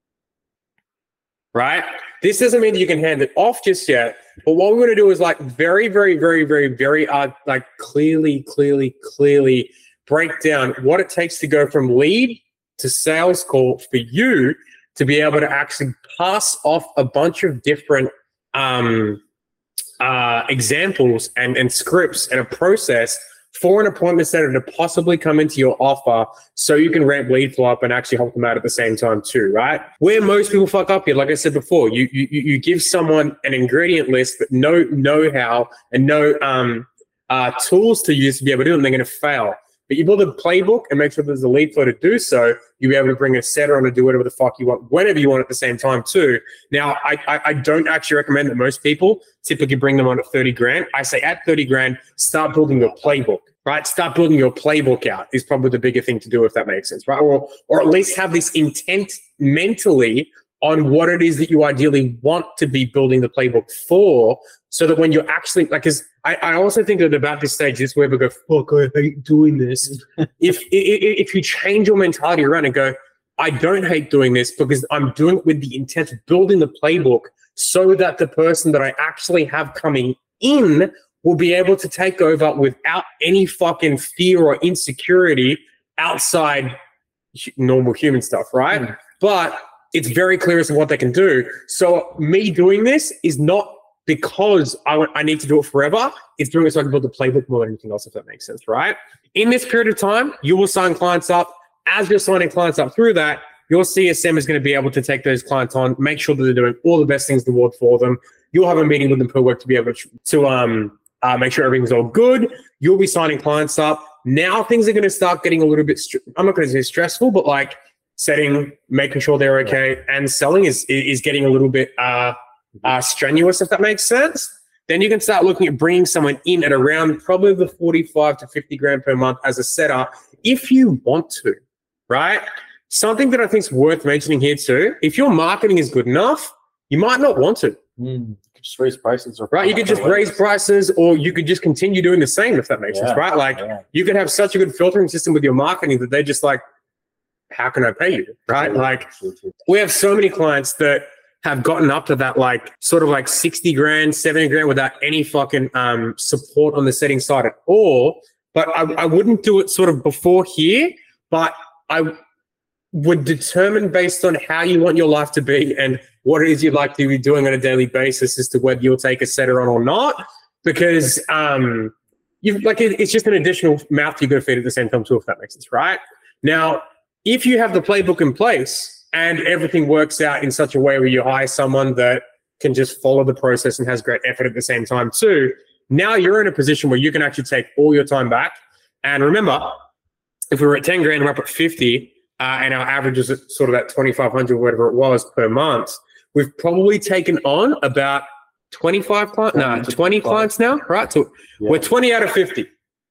right? This doesn't mean that you can hand it off just yet, but what we want to do is like very, very, very, very, very, uh, like clearly, clearly, clearly break down what it takes to go from lead to sales call for you to be able to actually pass off a bunch of different um, uh, examples and, and scripts and a process for an appointment center to possibly come into your offer so you can ramp lead flow up and actually help them out at the same time too, right? Where most people fuck up here, like I said before, you you you give someone an ingredient list but no know-how and no um, uh, tools to use to be able to do it, and they're going to fail. But you build a playbook and make sure there's a lead flow to do so. You'll be able to bring a setter on to do whatever the fuck you want, whenever you want at the same time too. Now, I, I, I don't actually recommend that most people typically bring them on at thirty grand. I say at thirty grand, start building your playbook, right? Start building your playbook out is probably the bigger thing to do, if that makes sense, right? Or, or at least have this intent mentally on what it is that you ideally want to be building the playbook for, so that when you're actually, like, because I, I also think that about this stage, this is where we go, fuck, I hate doing this. if, if if you change your mentality around and go, I don't hate doing this because I'm doing it with the intent of building the playbook so that the person that I actually have coming in will be able to take over without any fucking fear or insecurity outside normal human stuff, right? Mm. But it's very clear as to what they can do. So me doing this is not because I, want, I need to do it forever. It's doing it so I can build the playbook more than anything else, if that makes sense, right? In this period of time, you will sign clients up. As you're signing clients up through that, your C S M is going to be able to take those clients on, make sure that they're doing all the best things in the world for them. You'll have a meeting with them per week to be able to, to um, uh, make sure everything's all good. You'll be signing clients up. Now things are going to start getting a little bit, str- I'm not going to say stressful, but like setting, making sure they're okay, and selling is is getting a little bit uh, uh, strenuous, if that makes sense. Then you can start looking at bringing someone in at around probably the forty-five to fifty grand per month as a setter, if you want to, right? Something that I think is worth mentioning here too, if your marketing is good enough, you might not want to. Mm, you could just raise prices. Or right, you could just raise prices, or you could just continue doing the same, if that makes yeah, sense, right? Like yeah. you could have such a good filtering system with your marketing that they just like, how can I pay you, right? True, like true, true. we have so many clients that have gotten up to that like sort of like sixty grand, seventy grand without any fucking um, support on the setting side at all. But I, I wouldn't do it sort of before here, but I would determine based on how you want your life to be and what it is you'd like to be doing on a daily basis as to whether you'll take a setter on or not. Because um, you like it, it's just an additional mouth you got to feed at the same time too, if that makes sense, right? Now, if you have the playbook in place and everything works out in such a way where you hire someone that can just follow the process and has great effort at the same time too, now you're in a position where you can actually take all your time back. And remember, if we were at ten grand, we're up at fifty, uh, and our average is at sort of that twenty-five hundred, whatever it was per month, we've probably taken on about twenty-five clients, no, twenty clients now, right? So yeah. We're twenty out of fifty,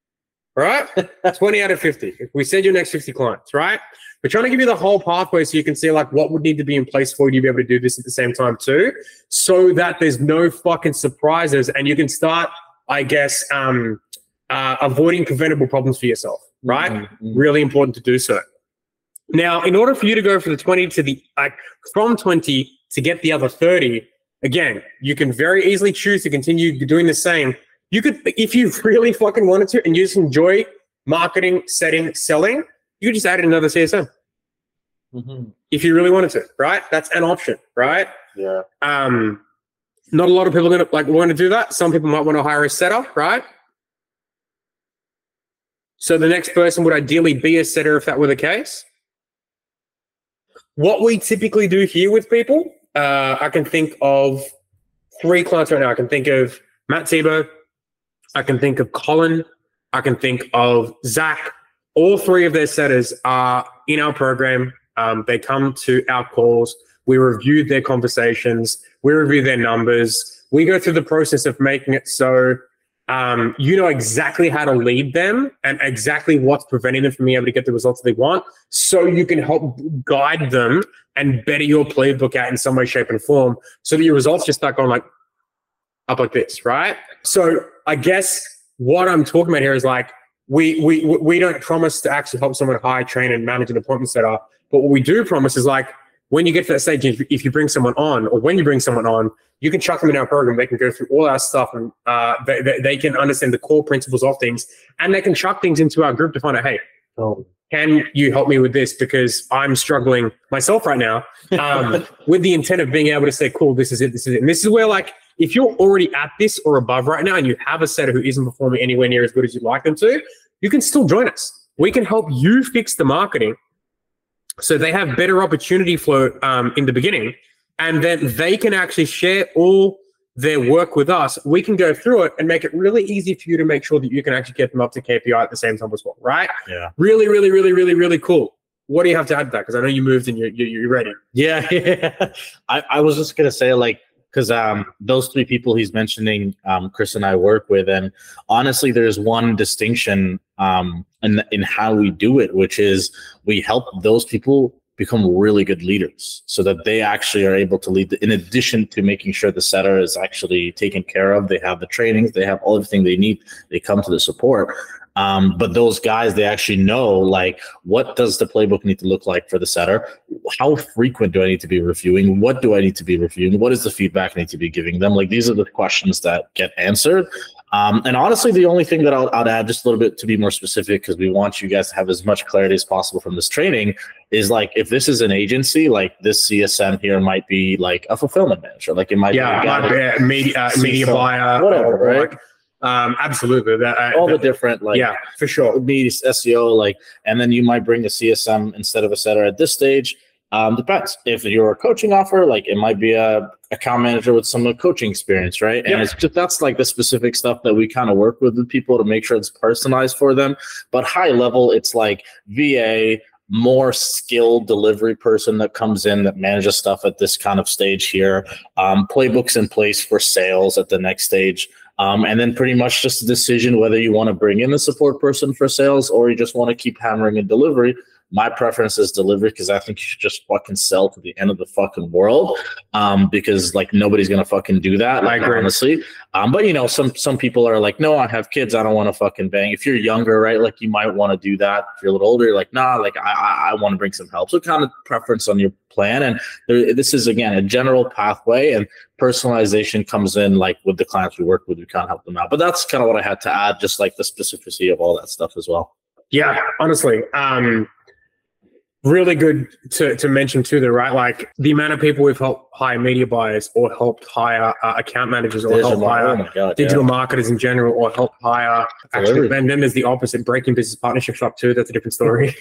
right? twenty out of fifty. If we said your next fifty clients, right? We're trying to give you the whole pathway so you can see like what would need to be in place for you to be able to do this at the same time too, so that there's no fucking surprises and you can start, I guess, um, uh, avoiding preventable problems for yourself, right? Mm-hmm. Really important to do so. Now, in order for you to go from the twenty to the, like from twenty to get the other thirty, again, you can very easily choose to continue doing the same. You could, if you really fucking wanted to and you just enjoy marketing, setting, selling, you could just add another C S M. Mm-hmm. If you really wanted to, right? That's an option, right? Yeah. Um, not a lot of people are gonna like want to do that. Some people might want to hire a setter, right? So the next person would ideally be a setter if that were the case. What we typically do here with people, uh, I can think of three clients right now. I can think of Matt Tebow. I can think of Colin. I can think of Zach. All three of their setters are in our program. Um, they come to our calls. We review their conversations. We review their numbers. We go through the process of making it so um, you know exactly how to lead them and exactly what's preventing them from being able to get the results they want, so you can help guide them and better your playbook out in some way, shape, and form, so that your results just start going like up like this, right? So I guess what I'm talking about here is like, we we we don't promise to actually help someone hire, train, and manage an appointment setter. But what we do promise is like, when you get to that stage, if, if you bring someone on, or when you bring someone on, you can chuck them in our program. They can go through all our stuff, and uh, they, they, they can understand the core principles of things, and they can chuck things into our group to find out, hey, oh, can you help me with this? Because I'm struggling myself right now, um, with the intent of being able to say, cool, this is it, this is it. And this is where, like, if you're already at this or above right now and you have a setter who isn't performing anywhere near as good as you'd like them to, you can still join us. We can help you fix the marketing so they have better opportunity flow um, in the beginning, and then they can actually share all their work with us. We can go through it and make it really easy for you to make sure that you can actually get them up to K P I at the same time as well, right? Yeah. Really, really, really, really, really cool. What do you have to add to that? Because I know you moved and you're, you're ready. Yeah. yeah. I, I was just going to say, like, because um, those three people he's mentioning, um, Chris and I work with, and honestly, there's one distinction um, in, in how we do it, which is we help those people become really good leaders so that they actually are able to lead, in addition to making sure the setter is actually taken care of. They have the trainings, they have all everything they need. They come to the support. Um, but those guys, they actually know, like, what does the playbook need to look like for the setter? How frequent do I need to be reviewing? What do I need to be reviewing? What is the feedback I need to be giving them? Like, these are the questions that get answered. Um, and honestly, the only thing that I'll, I'll add just a little bit to be more specific, because we want you guys to have as much clarity as possible from this training, is like, if this is an agency, like this C S M here might be like a fulfillment manager, like it might yeah, be a guy yeah, media, uh, media buyer, whatever, or, right? Like, um, absolutely. That, uh, all the that, different, like, yeah, for sure. Media, S E O, like, and then you might bring a C S M instead of a setter at this stage. Um, depends. If you're a coaching offer, like it might be a account manager with some coaching experience, right? And yep. it's just, that's like the specific stuff that we kind of work with the people to make sure it's personalized for them. But high level, it's like V A, more skilled delivery person that comes in that manages stuff at this kind of stage here. Um, playbooks in place for sales at the next stage. Um, and then pretty much just a decision whether you want to bring in a support person for sales or you just want to keep hammering in delivery. My preference is delivery because I think you should just fucking sell to the end of the fucking world, um, because like nobody's gonna fucking do that. Like, I agree. Honestly, um, but you know, some some people are like, no, I have kids, I don't want to fucking bang. If you're younger, right, like you might want to do that. If you're a little older, you're like, nah, like I I, I want to bring some help. So kind of preference on your plan, and there, this is again a general pathway, and personalization comes in like with the clients we work with, we can't help them out. But that's kind of what I had to add, just like the specificity of all that stuff as well. Yeah, honestly. Um, Really good to, to mention too, though, right? Like the amount of people we've helped hire media buyers or helped hire uh, account managers or Digital, helped hire oh my God, digital yeah. marketers in general or helped hire. Actually, and then there's the opposite, breaking business partnerships up too. That's a different story.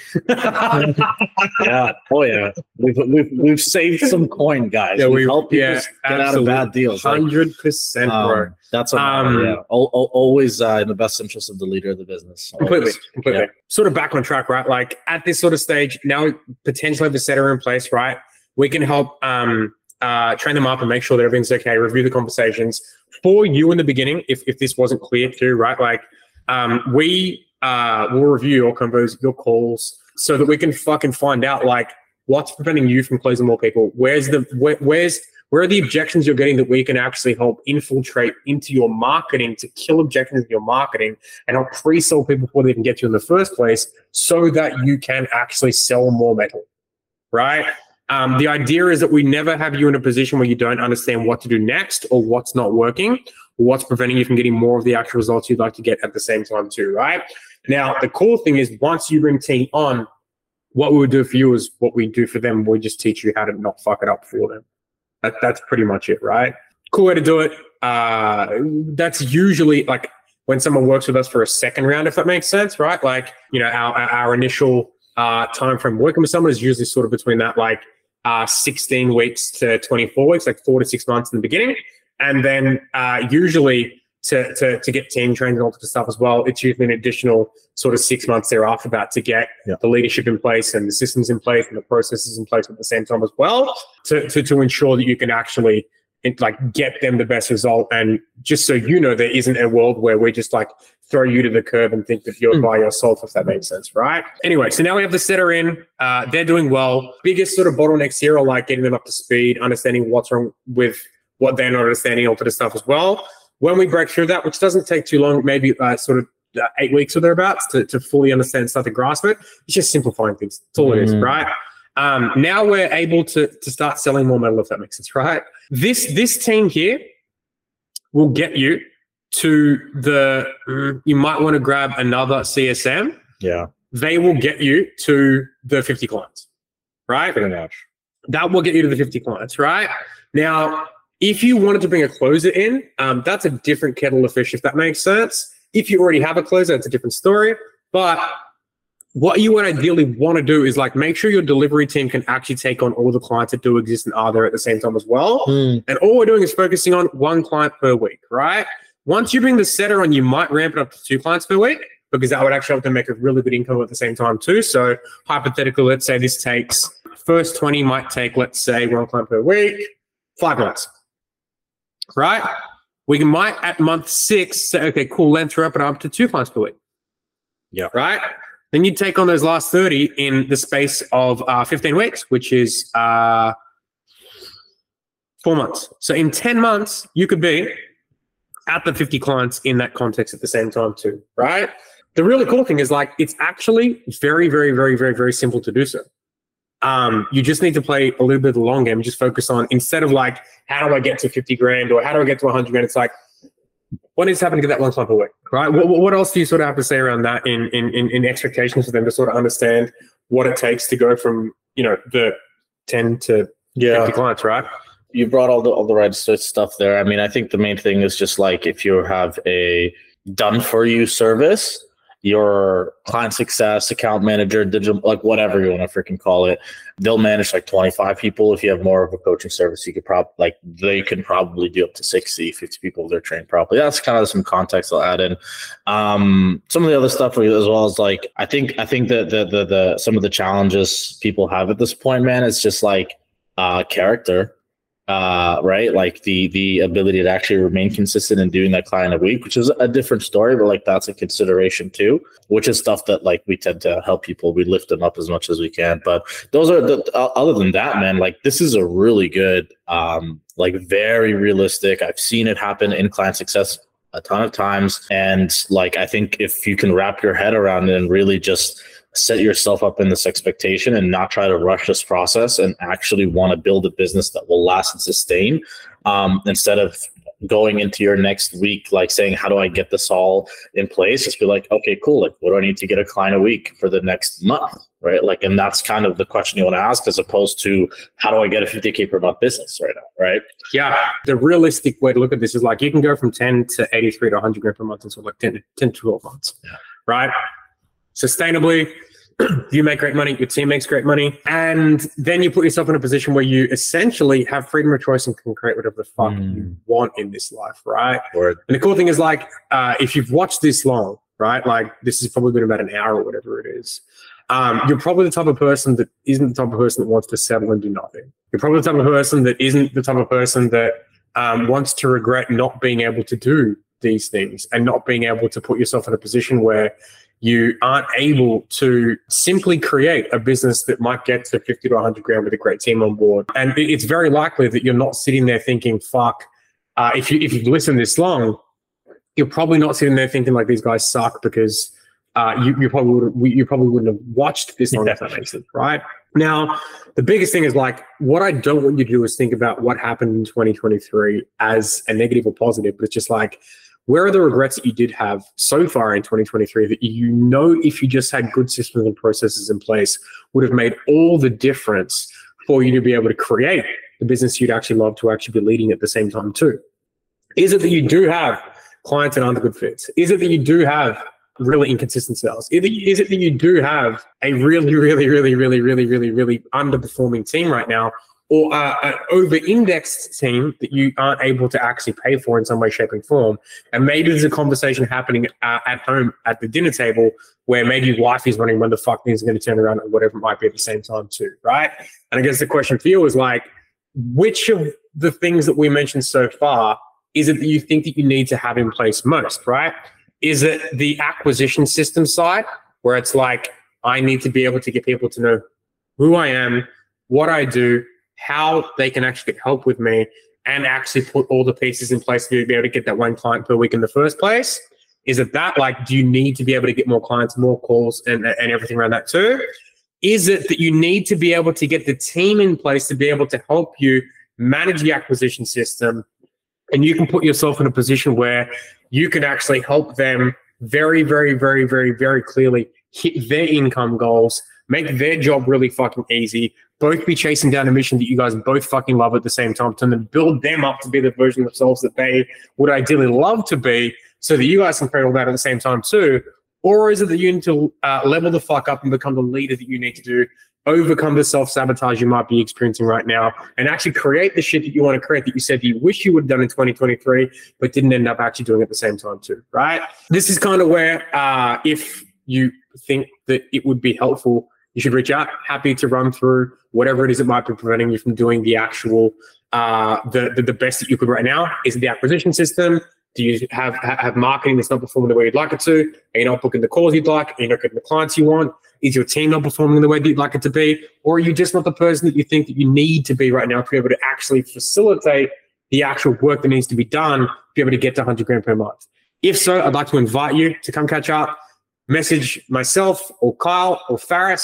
Yeah. Oh yeah. We've, we've, we've saved some coin, guys. Yeah, we've we helped people yeah, get out of bad deals. Like, Hundred percent, bro. um, That's a, Um, yeah. Al- al- always uh, in the best interest of the leader of the business. Completely, Always. completely. Yeah. Sort of back on track, right? Like at this sort of stage, now we potentially have the setter in place, right? We can help um, uh, train them up and make sure that everything's okay, review the conversations. For you in the beginning, if, if this wasn't clear too, right? Like um, we uh, will review your combos, your calls, so that we can fucking find out like what's preventing you from closing more people. Where's the, where, where's, Where are the objections you're getting that we can actually help infiltrate into your marketing to kill objections in your marketing and help pre-sell people before they even get to you in the first place so that you can actually sell more metal, right? Um, the idea is that we never have you in a position where you don't understand what to do next or what's not working or what's preventing you from getting more of the actual results you'd like to get at the same time too, right? Now, the cool thing is once you bring team on, what we would do for you is what we do for them. We just teach you how to not fuck it up for them. That, that's pretty much it, right? Cool way to do it. Uh, that's usually like when someone works with us for a second round, if that makes sense, right? Like, you know, our our initial uh, time frame working with someone is usually sort of between that like uh, sixteen weeks to twenty-four weeks, like four to six months in the beginning. And then uh, usually to, to to get team trained and all the stuff as well, it's usually an additional sort of six months thereafter that to get yeah. the leadership in place and the systems in place and the processes in place at the same time as well to to, to ensure that you can actually it, like get them the best result. And just so you know, there isn't a world where we just like throw you to the curb and think that you're mm. by yourself, if that makes sense, right? Anyway, so now we have the setter in. Uh, they're doing well. Biggest sort of bottlenecks here are like getting them up to speed, understanding what's wrong with what they're not understanding, all to the stuff as well. When we break through that, which doesn't take too long, maybe uh, sort of uh, eight weeks or thereabouts to, to fully understand, start to grasp it, it's just simplifying things. That's all mm. it is, right? Um, now we're able to, to start selling more metal, if that makes sense, right? This this team here will get you to the, mm, you might want to grab another C S M. Yeah. They will get you to the fifty clients, right? Pretty much. That will get you to the fifty clients, right? Now, if you wanted to bring a closer in, um, that's a different kettle of fish, if that makes sense. If you already have a closer, it's a different story. But what you would ideally want to do is like make sure your delivery team can actually take on all the clients that do exist and are there at the same time as well. Mm. And all we're doing is focusing on one client per week, right? Once you bring the setter on, you might ramp it up to two clients per week because that would actually help them make a really good income at the same time too. So hypothetically, let's say this takes, first twenty might take, let's say one client per week, five months. Right? We might at month six say, okay, cool, let's wrap it up to two clients per week. Yeah. Right? Then you take on those last thirty in the space of uh, fifteen weeks, which is uh, four months. So in ten months, you could be at the fifty clients in that context at the same time too, right? The really cool thing is like, it's actually very, very, very, very, very simple to do so. Um, you just need to play a little bit of the long game. Just focus on, instead of like, how do I get to fifty grand or how do I get to one hundred grand? It's like, what needs to happen to get that one client per week, right? What, what else do you sort of have to say around that in, in, in, in expectations for them to sort of understand what it takes to go from, you know, the ten to yeah. fifty clients, right? You brought all the all the right stuff there. I mean, I think the main thing is just like if you have a done for you service, your client success, account manager, digital, like whatever you want to freaking call it, they'll manage like twenty-five people. If you have more of a coaching service, you could probably like they can probably do up to sixty, fifty people if they're trained properly. That's kind of some context I'll add in. Um, some of the other stuff as well as like I think I think that the the the some of the challenges people have at this point, man, it's just like uh character. Uh, right, like the the ability to actually remain consistent in doing that client a week, which is a different story, but like that's a consideration too, which is stuff that like we tend to help people. We lift them up as much as we can. But those are the uh, other than that, man, like this is a really good, um, like very realistic. I've seen it happen in client success a ton of times, and like I think if you can wrap your head around it and really just set yourself up in this expectation and not try to rush this process and actually want to build a business that will last and sustain, um, instead of going into your next week, like saying, how do I get this all in place? Just be like, okay, cool. Like, what do I need to get a client a week for the next month? Right. Like, and that's kind of the question you want to ask, as opposed to how do I get a fifty K per month business right now? Right. Yeah. The realistic way to look at this is like, you can go from ten to eighty-three to one hundred grand per month in sort of like ten, ten to twelve months. Yeah. Right. Sustainably, you make great money, your team makes great money, and then you put yourself in a position where you essentially have freedom of choice and can create whatever the fuck mm. you want in this life, right? Word. And the cool thing is, like, uh, if you've watched this long, right, like this has probably been about an hour or whatever it is, um, you're probably the type of person that isn't the type of person that wants to settle and do nothing. You're probably the type of person that isn't the type of person that um, wants to regret not being able to do these things and not being able to put yourself in a position where you aren't able to simply create a business that might get to fifty to one hundred grand with a great team on board. And it's very likely that you're not sitting there thinking, fuck, uh, if, you, if you've listened this long, you're probably not sitting there thinking like these guys suck because uh, you, you, probably would, you probably wouldn't have watched this long, if that makes sense, right? Now, the biggest thing is like, what I don't want you to do is think about what happened in twenty twenty-three as a negative or positive, but it's just like, where are the regrets that you did have so far in twenty twenty-three that you know if you just had good systems and processes in place would have made all the difference for you to be able to create the business you'd actually love to actually be leading at the same time too? Is it that you do have clients that aren't good fits? Is it that you do have really inconsistent sales? Is it, is it that you do have a really, really, really, really, really, really, really underperforming team right now, or uh, an over-indexed team that you aren't able to actually pay for in some way, shape, and form? And maybe there's a conversation happening uh, at home at the dinner table where maybe your wife is wondering when the fuck things are going to turn around or whatever it might be at the same time too, right? And I guess the question for you is like, which of the things that we mentioned so far is it that you think that you need to have in place most, right? Is it the acquisition system side where it's like, I need to be able to get people to know who I am, what I do, how they can actually get help with me, and actually put all the pieces in place to be able to get that one client per week in the first place? Is it that, like, do you need to be able to get more clients, more calls, and, and everything around that too? Is it that you need to be able to get the team in place to be able to help you manage the acquisition system, and you can put yourself in a position where you can actually help them very, very, very, very, very clearly hit their income goals, make their job really fucking easy, both be chasing down a mission that you guys both fucking love at the same time, to then build them up to be the version of themselves that they would ideally love to be, so that you guys can create all that at the same time too? Or is it that you need to uh, level the fuck up and become the leader that you need to do, overcome the self-sabotage you might be experiencing right now, and actually create the shit that you want to create that you said you wish you would have done in twenty twenty-three, but didn't end up actually doing at the same time too, right? This is kind of where uh, if you think that it would be helpful, you should reach out. Happy to run through whatever it is that might be preventing you from doing the actual, uh, the, the the best that you could right now. Is it the acquisition system? Do you have have marketing that's not performing the way you'd like it to? Are you not booking the calls you'd like? Are you not getting the clients you want? Is your team not performing the way that you'd like it to be? Or are you just not the person that you think that you need to be right now to be able to actually facilitate the actual work that needs to be done to be able to get to one hundred grand per month? If so, I'd like to invite you to come catch up. Message myself or Kyle or Faris.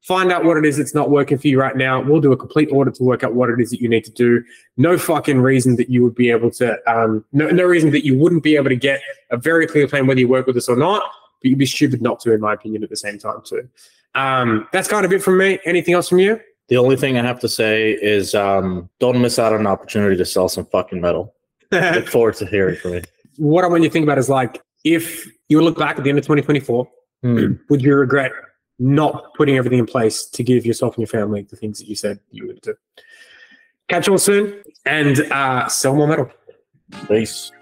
find out what it is that's not working for you right now. We'll do a complete audit to work out what it is that you need to do. No fucking reason that you would be able to, um, no, no reason that you wouldn't be able to get a very clear plan whether you work with us or not, but you'd be stupid not to, in my opinion, at the same time too. Um, that's kind of it from me. Anything else from you? The only thing I have to say is um, don't miss out on an opportunity to sell some fucking metal. Look forward to hearing from you. What I want you to think about is like, if you look back at the end of twenty twenty-four, Hmm. would you regret not putting everything in place to give yourself and your family the things that you said you would do? Catch you all soon and uh, sell more metal. Peace.